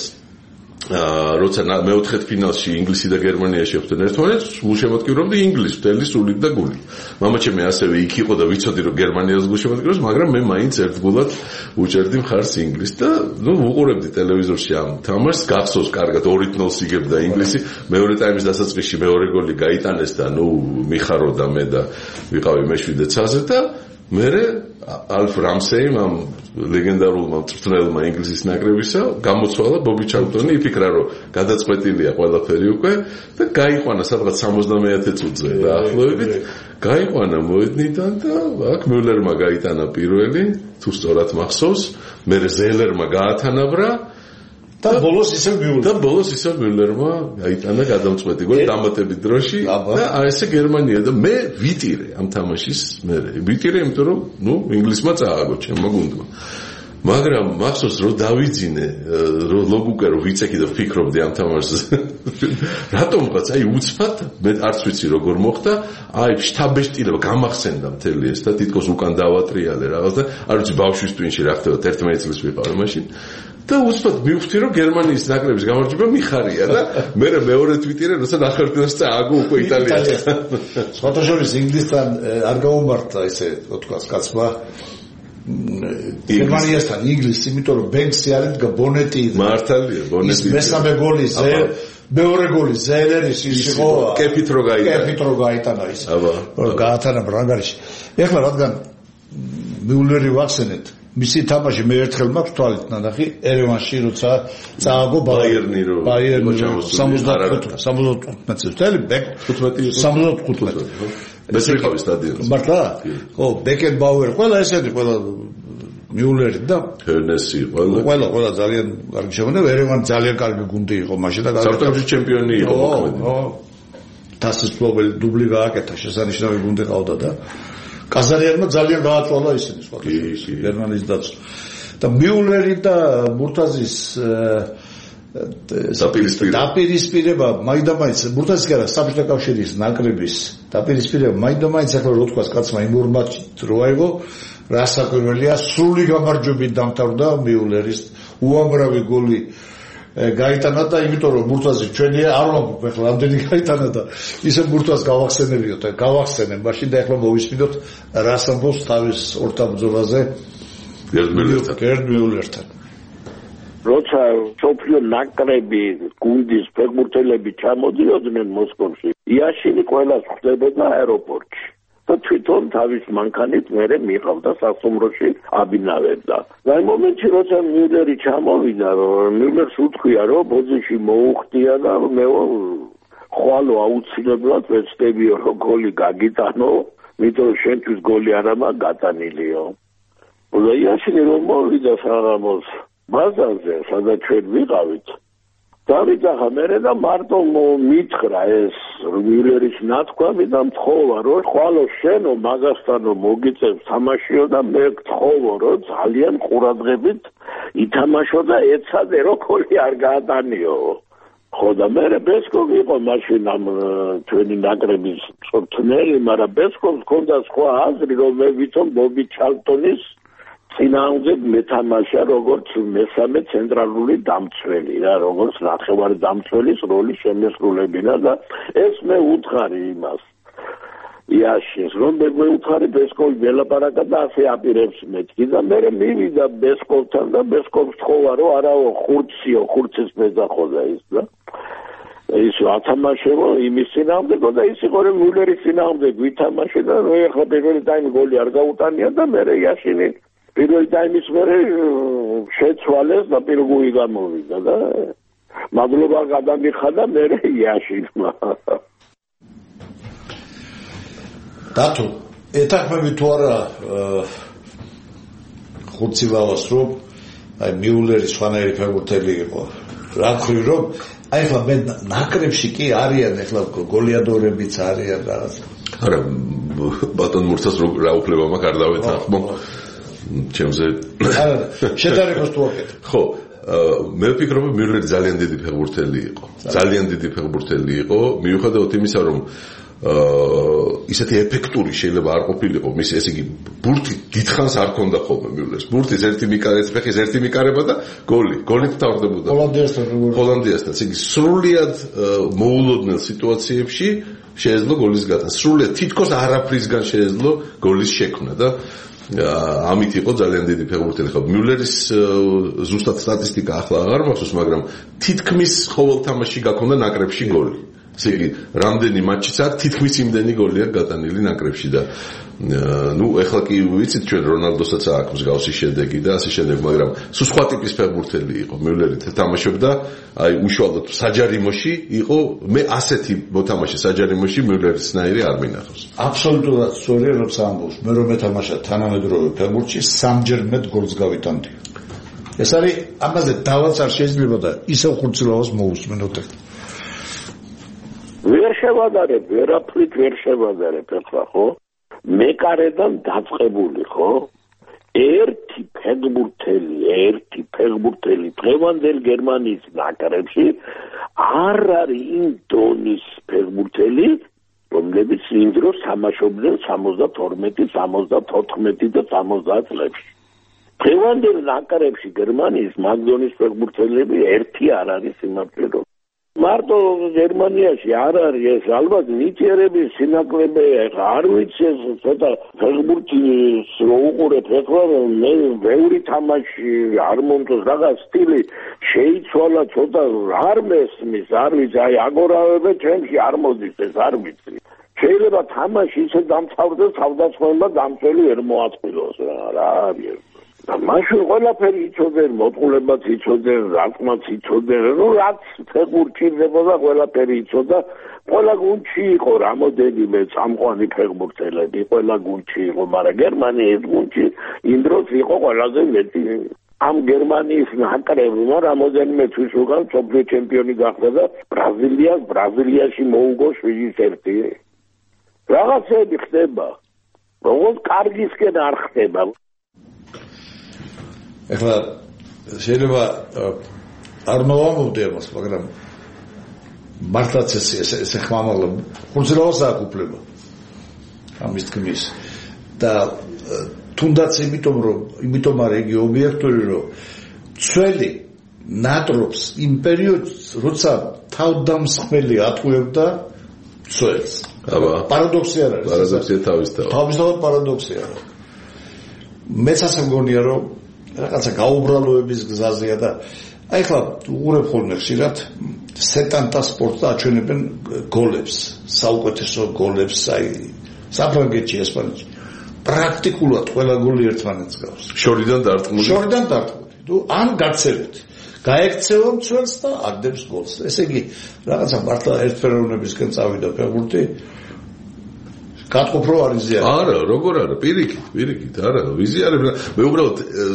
როცა მეოთხედ ფინალში ინგლისი და გერმანია შეხვდნენ ერთმანეთს გულშემატკივრობდი ინგლისს მთელი სულით და გულით მამაჩემი ასევე იქ იყო და ვიცოდი რომ გერმანიას გულშემატკივრობს მაგრამ მე მაინც ერთგულად უჭერდი მხარს ინგლისს და ნუ ვუყურებდი ტელევიზორში ამ თამაშს გახსოვს კარგად ორი ნოლს იგებდა ინგლისი მეორე ტაიმის დასაწყისში მეორე გოლი გაიტანეს და ნუ მიხაროდა მე და ვიყავი მეშვიდე ცაზე და მერე ალფ რამსეიმ ამ ლეგენდარულმა მწვრთნელმა ინგლისის ნაკრებისა გამოცვალა ბობი ჩარლტონი იფიქრა რომ გადაწყვეტილია ყველაფერი უკვე და გაიყვანა სადღაც სამოცდამეათე წუთზე დაახლოებით გაიყვანა მოედნიდან და აქ მიულერმა გაიტანა პირველი თუ სწორად მახსოვს მერე ზელერმა გაათანაბრა და ბოლოს ისევ მიულერმა და ბოლოს ისევ მიულერმა გაიტანა გადამწყვეტი გოლი დამატებით დროში და აი ესე გერმანია და მე ვიტირე ამ თამაშის მე ვიტირე იმიტომ რომ ნუ ინგლისმა წააგო ჩემმა გუნდმა მაგრამ მახსოვს რომ დავიძინე რომ ლოგუკა რომ ვიცექი და ვფიქრობდი ამ თამაშს რატომღაც აი უცბად მე არც ვიცი როგორ მოხდა აი შტაბეშტილება გამახსენდა მთელი ეს და თითქოს უკან დავატრიალე რაღაც და არ ვიცი ბავშვის ტვინში რა ხდება ერთმანეტ წლის ვიყავი მაშინ და უცბად მივხვდი რომ გერმანიის ნაკრების გამარჯვება მიხარია და მე მეორე ტვიტირე როცა ნახევარფინალში წააგო უკვე იტალიასთან სხვათა შორის ინგლისთან არ გაუმართა ესე თქვას კაცმა გერმანიასთან ინგლისს იმიტომ რომ ბენქსი არის ბონეტი მართალია ბონეტი მესამე გოლი ზე მეორე გოლი ზელერის ის იყო კეფით რო გაიტანა კეფით რო გაიტანა ის გაათანა ბრანგარიში ეხლა რადგან მიულერი ვახსენეთ მისი თამაში მე ერთხელ მაქვს თვალით ნახი ერევანში როცა წააგო ბაიერნი რო ბაიერნი სამოცდათხუთმეტ წელი ბეკ სამოცდათხუთმეტ მე ვიყავი სტადიონზე მართლა ხო ბეკენბაუერი ყველა ესეთი ყველა მიულერი და ჰერნესი ყველა ყველა ყველა ძალიან კარგი შემონა ერევანი ძალიან კარგი გუნდი იყო მაშინ და საფრანგეთის ჩემპიონი იყო მოქმედი ხო თასის ფლობელი დუბლი გააკეთა შესანიშნავი გუნდი ყავდა და კაზარიანმა ძალიან გააწვალა ისინი სხვა გერმანიის დაცვა და მიულერი და მურტაზის დაპირისპირება მაინდამაინც მურტაზის კი არა საბჭოთა კავშირის ნაკრების დაპირისპირება მაინდამაინც ახლა რო თქვას კაცმა იმ ორ მატჩით რო აიღო რა საკვირველია სრული გამარჯვებით დამთავრდა მიულერის უამრავი გოლი გაიტანა და იმიტომ რომ მურტაზი ჩვენია არ ვამბობ ახლა რამდენი გაიტანა და ისე მურტაზს გავახსენებიოთ და გავახსენე მაშინ და ახლა მოვისმინოთ რას ამბობს თავის ორთაბრძოლაზე გერდ მიულერთან როცა სოფიო ნაკრები გუნდის ფეხბურთელები ჩამოდიოდნენ მოსკოვში იაშინი ყველას ხვდებოდა აეროპორტში და თვითონ თავის მანქანით მერე მიყავდა სასტუმროში აბინავებდა. და იმ მომენტში როცა მიულერი ჩამოვიდა, მიულერს უთქვია, რომ ბოძიში მოუხდია და მე ხვალო აუცილებლად ვეცდებიო, რომ გოლი გაგიტანო, იმიტომ რომ შენთვის გოლი არა მაქვს გატანილიო. და იაშინი რომ მოვიდა საღამოს ბაზარზე, სადაც ჩვენ ვიყავით, დავიძახა მერე და მარტო მითხრა ეს მიულერის ნათქვამი და მთხოვა რომ ხვალო შენო მაგასთანო მოგიწევს თამაშიო და მე გთხოვო რომ ძალიან ყურადღებით ითამაშო და ეცადე რომ გოლი არ გაატანიო. ხო და მერე ბესკოვი იყო მაშინ ამ ჩვენი ნაკრების მწვრთნელი, მაგრამ ბესკოვს ჰქონდა სხვა აზრი რომ მე ვიცომ ბობი ჩარლტონის წინააღმდეგ მეთამაშა როგორც მესამე ცენტრალური დამცველი და როგორც ნახევარი დამცველის როლი შემესრულებინა და ეს მე უთხარი იმას იაშინს რომ მე უთხარი ბესკოვი ველაპარაკა და ასე აპირებს მეთქი და მე მივიდა ბესკოვთან და ბესკოვს თხოვა რომ არაო ხურციო ხურცის მეზახოდა ის და ის ათამაშებო იმის წინააღმდეგო და ის იყო რომ მიულერის წინააღმდეგ ვითამაშე და ეხლა პირველი ტაიმი გოლი არ გაუტანია და მე იაშინი პირველი ტაიმის მერე შეცვალეს და პირველი გამოვიდა და მადლობა გადამიხადა მერე იაშინმა. დათო, ეთანხმები თუ არა ხურცილავას რომ აი მიულერის ფანერი ფეხბურთელი იყო რა ხრი რომ აი ხა მე ნაკრებში კი არიან ეხლა გოლიადორებიც არიან რაღაც არა ბატონ მურცას რა უფლება მაქვს არ დავეთანხმო ჩემზე არა შედარებას თუ აკეთებ ხო მე ვფიქრობ მიულერი ძალიან დიდი ფეხბურთელი იყო ძალიან დიდი ფეხბურთელი იყო მიუხედავად იმისა რომ ისეთი ეფექტური შეიძლება არ ყოფილიყო მის ესე იგი ბურთი დიდხანს არ ქონდა ხოლმე მიულერს ბურთის ერთი მიკარეთ ფეხის ერთი მიკარება და გოლი გოლით თავდებოდა ჰოლანდიასთან ჰოლანდიასთან ესე იგი სრულიად მოულოდნელ სიტუაციებში შეეძლო გოლის გატანა სრულიად თითქოს არაფრისგან შეეძლო გოლის შექმნა და ამით იყო ძალიან დიდი ფეხბურთელი ხო მიულერის ზუსტად სტატისტიკა ახლა აღარ მახსოვს მაგრამ თითქმის ყოველ თამაშში გაქონდა ნაკრებში გოლი ესე იგი რამდენი მატჩიც აქვს თითქმის იმდენი გოლი აქვს გატანილი ნაკრებში და ნუ ეხლა კი ვიცით ჩვენ რონალდოსაც აქვს მსგავსი შედეგი და ასე შემდეგ მაგრამ სულ სხვა ტიპის ფეხბურთელი იყო მიულერი თამაშობდა აი უშუალოდ საჯარიმოში იყო მე ასეთი მოთამაშე საჯარიმოში მიულერისნაირი არ მინახავს აბსოლუტურად სწორია როცა ამბობს მე რომ მეთამაშა თანამედროვე ფეხბურთში სამჯერ მეტ გოლს გავიტანდი ეს არის ამაზე დავაც არ შეიძლება და ისევ ხურცილავას მოусმენოთ ვერ შევადარებ, ვერაფრით ვერ შევადარებ ახლა ხო? მეკარედან დაწყებული ხო? ერთი ფეხბურთელი, ერთი ფეხბურთელი დღევანდელ გერმანიის ნაკრებში არ არის იმ დონის ფეხბურთელი, რომლებიც იმ დროს თამაშობდნენ სამოცდათორმეტი, სამოცდათოთხმეტი და სამოცდაათ წლებში. დღევანდელ ნაკრებში გერმანიის მაგდონის ფეხბურთელები ერთი არ არის სიმართლე მარტო გერმანიაში არ არის ეს ალბათ ნიჭიერების სინაკლები არ ვიცი ეს ცოტა ფეხბურთის რო უყურებ ეხლა მე ბევრი თამაში არ მომწონს რაღაც სტილი შეიცვალა ცოტა არ მესმის არ ვიცი აი აგორავებე ჩემში არ მოდის ეს არ ვიცი შეიძლება თამაში ისე დამთავრდეს თავდასხმება დამწველი ვერ მოაწყვილოს რა არის მაშინ ყველაფერი იცოდნენ, მოტყულებაც იცოდნენ, რატმაც იცოდნენ, ну რაც ფეხბურთირდებოდა ყველაფერი იცოდა, ყველა გუნდში იყო რამოდენიმე წამყვანი ფეხბურთელები, ყველა გუნდში იყო, მაგრამ გერმანიის გუნდში იმ დროს იყო ყველაზე მეტი. ამ გერმანიის ნაკრებმა რამოდენიმე თვის უკან მსოფლიო ჩემპიონი გახდა და ბრაზილიას ბრაზილიაში მოუგო შვიდს ერთი. რაღაცები ხდება. როგორც კარგისკენ არ ხდება. ეხლა შეიძლება არ მოვამოვდე ამას, მაგრამ მართლაც ეს ეს ხმამაღლა ხურცილავას აქვს უფლება ამის თქმის და თუნდაც იმიტომ რომ იმიტომ არის იგი ობიექტური რომ ცველი ნატრობს იმ პერიოდს როცა თავდამსხმელი ატყუებდა ცველს აბა პარადოქსი არ არის პარადოქსია თავისთავად თავისთავად პარადოქსი არა მეც ასე მგონია რომ რაღაცა გაუბრალოების გზაზეა და აი ხლა უყურებ ხოლმე ხშირად სეტანტა სპორტს აჩვენებენ გოლებს საუკეთესო გოლებს აი საფრანგეთში ესპანეთში პრაქტიკულად ყველა გოლი ერთმანეთს გავს შორიდან დარტყმული შორიდან დარტყმული თუ ან გაცერეთ გაექცევა მცველს და აგდებს გოლს ესე იგი რაღაცა მართლა ერთფეროვნებისკენ წავიდა ფეხბურთი გატყობრო არის ზიარი. არა, როგორ არა, პირიქით, პირიქით, არა, ვიზიარებ. მე უბრალოდ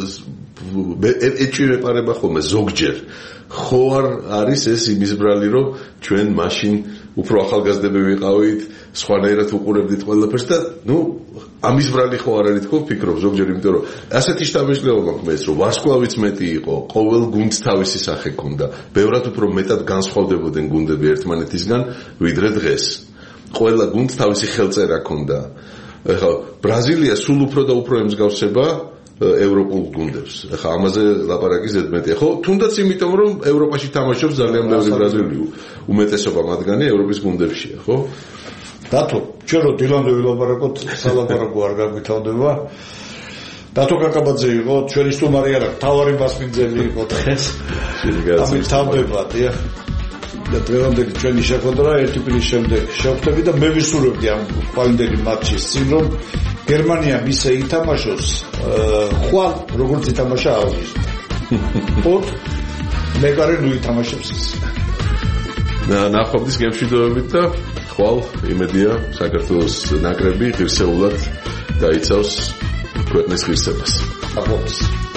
ეჭვი მეპარება ხოლმე ზოგჯერ. ხო არ არის ეს იმის ბრალი, რომ ჩვენ მაშინ უფრო ახალგაზრდები ვიყავით, სხვანაირად უყურებდით ყველაფერს და ნუ ამის ბრალი ხო არ არის თქო, ვფიქრობ ზოგჯერ, იმიტომ რომ ასეთი შთაბეჭდილება მაქვს მე ეს, რომ ვარსკვლავიც მეტი იყო, ყოველ გუნდს თავისი სახე ჰქონდა. ბევრად უფრო მეტად განსხვავდებოდნენ გუნდები ერთმანეთისგან, ვიდრე დღეს. ყველა გუნდს თავისი ხელწერა ჰქონდა. ეხლა ბრაზილია სულ უფრო და უფრო ემსგავსება ევროპულ გუნდებს. ეხლა ამაზე ლაპარაკი ზედმეტია. ხო, თუნდაც იმიტომ რომ ევროპაში თამაშობს ძალიან ბევრი ბრაზილი. უმეტესობა მათგანი ევროპის გუნდებშია, ხო? დათო, ჩვენ რო დილამდე ვილაპარაკოთ, სალაპარაკო არ გაგვითავდება. დათო კაკაბაძე იყო, ჩვენი სტუმარი არა, თავარი მასპინძელი იყო დღეს. ამით თავდება, დიახ. და დღევანდელი ჩვენი შეხვედრა ერთი კვირის შემდეგ შევხვდები და მე ვისურვებდი ამ ხვალინდელი მატჩის წინ რომ გერმანია ისე ითამაშოს ხვალ როგორც ითამაშა აუგუსტი. პორტ მეგარე ნუ ითამაშებს ის. და ნახვამდის გემშვიდობებით და ხვალ იმედია საქართველოს ნაკრები ღირსეულად დაიცავს ქვეყნის ღირსებას. აპოქს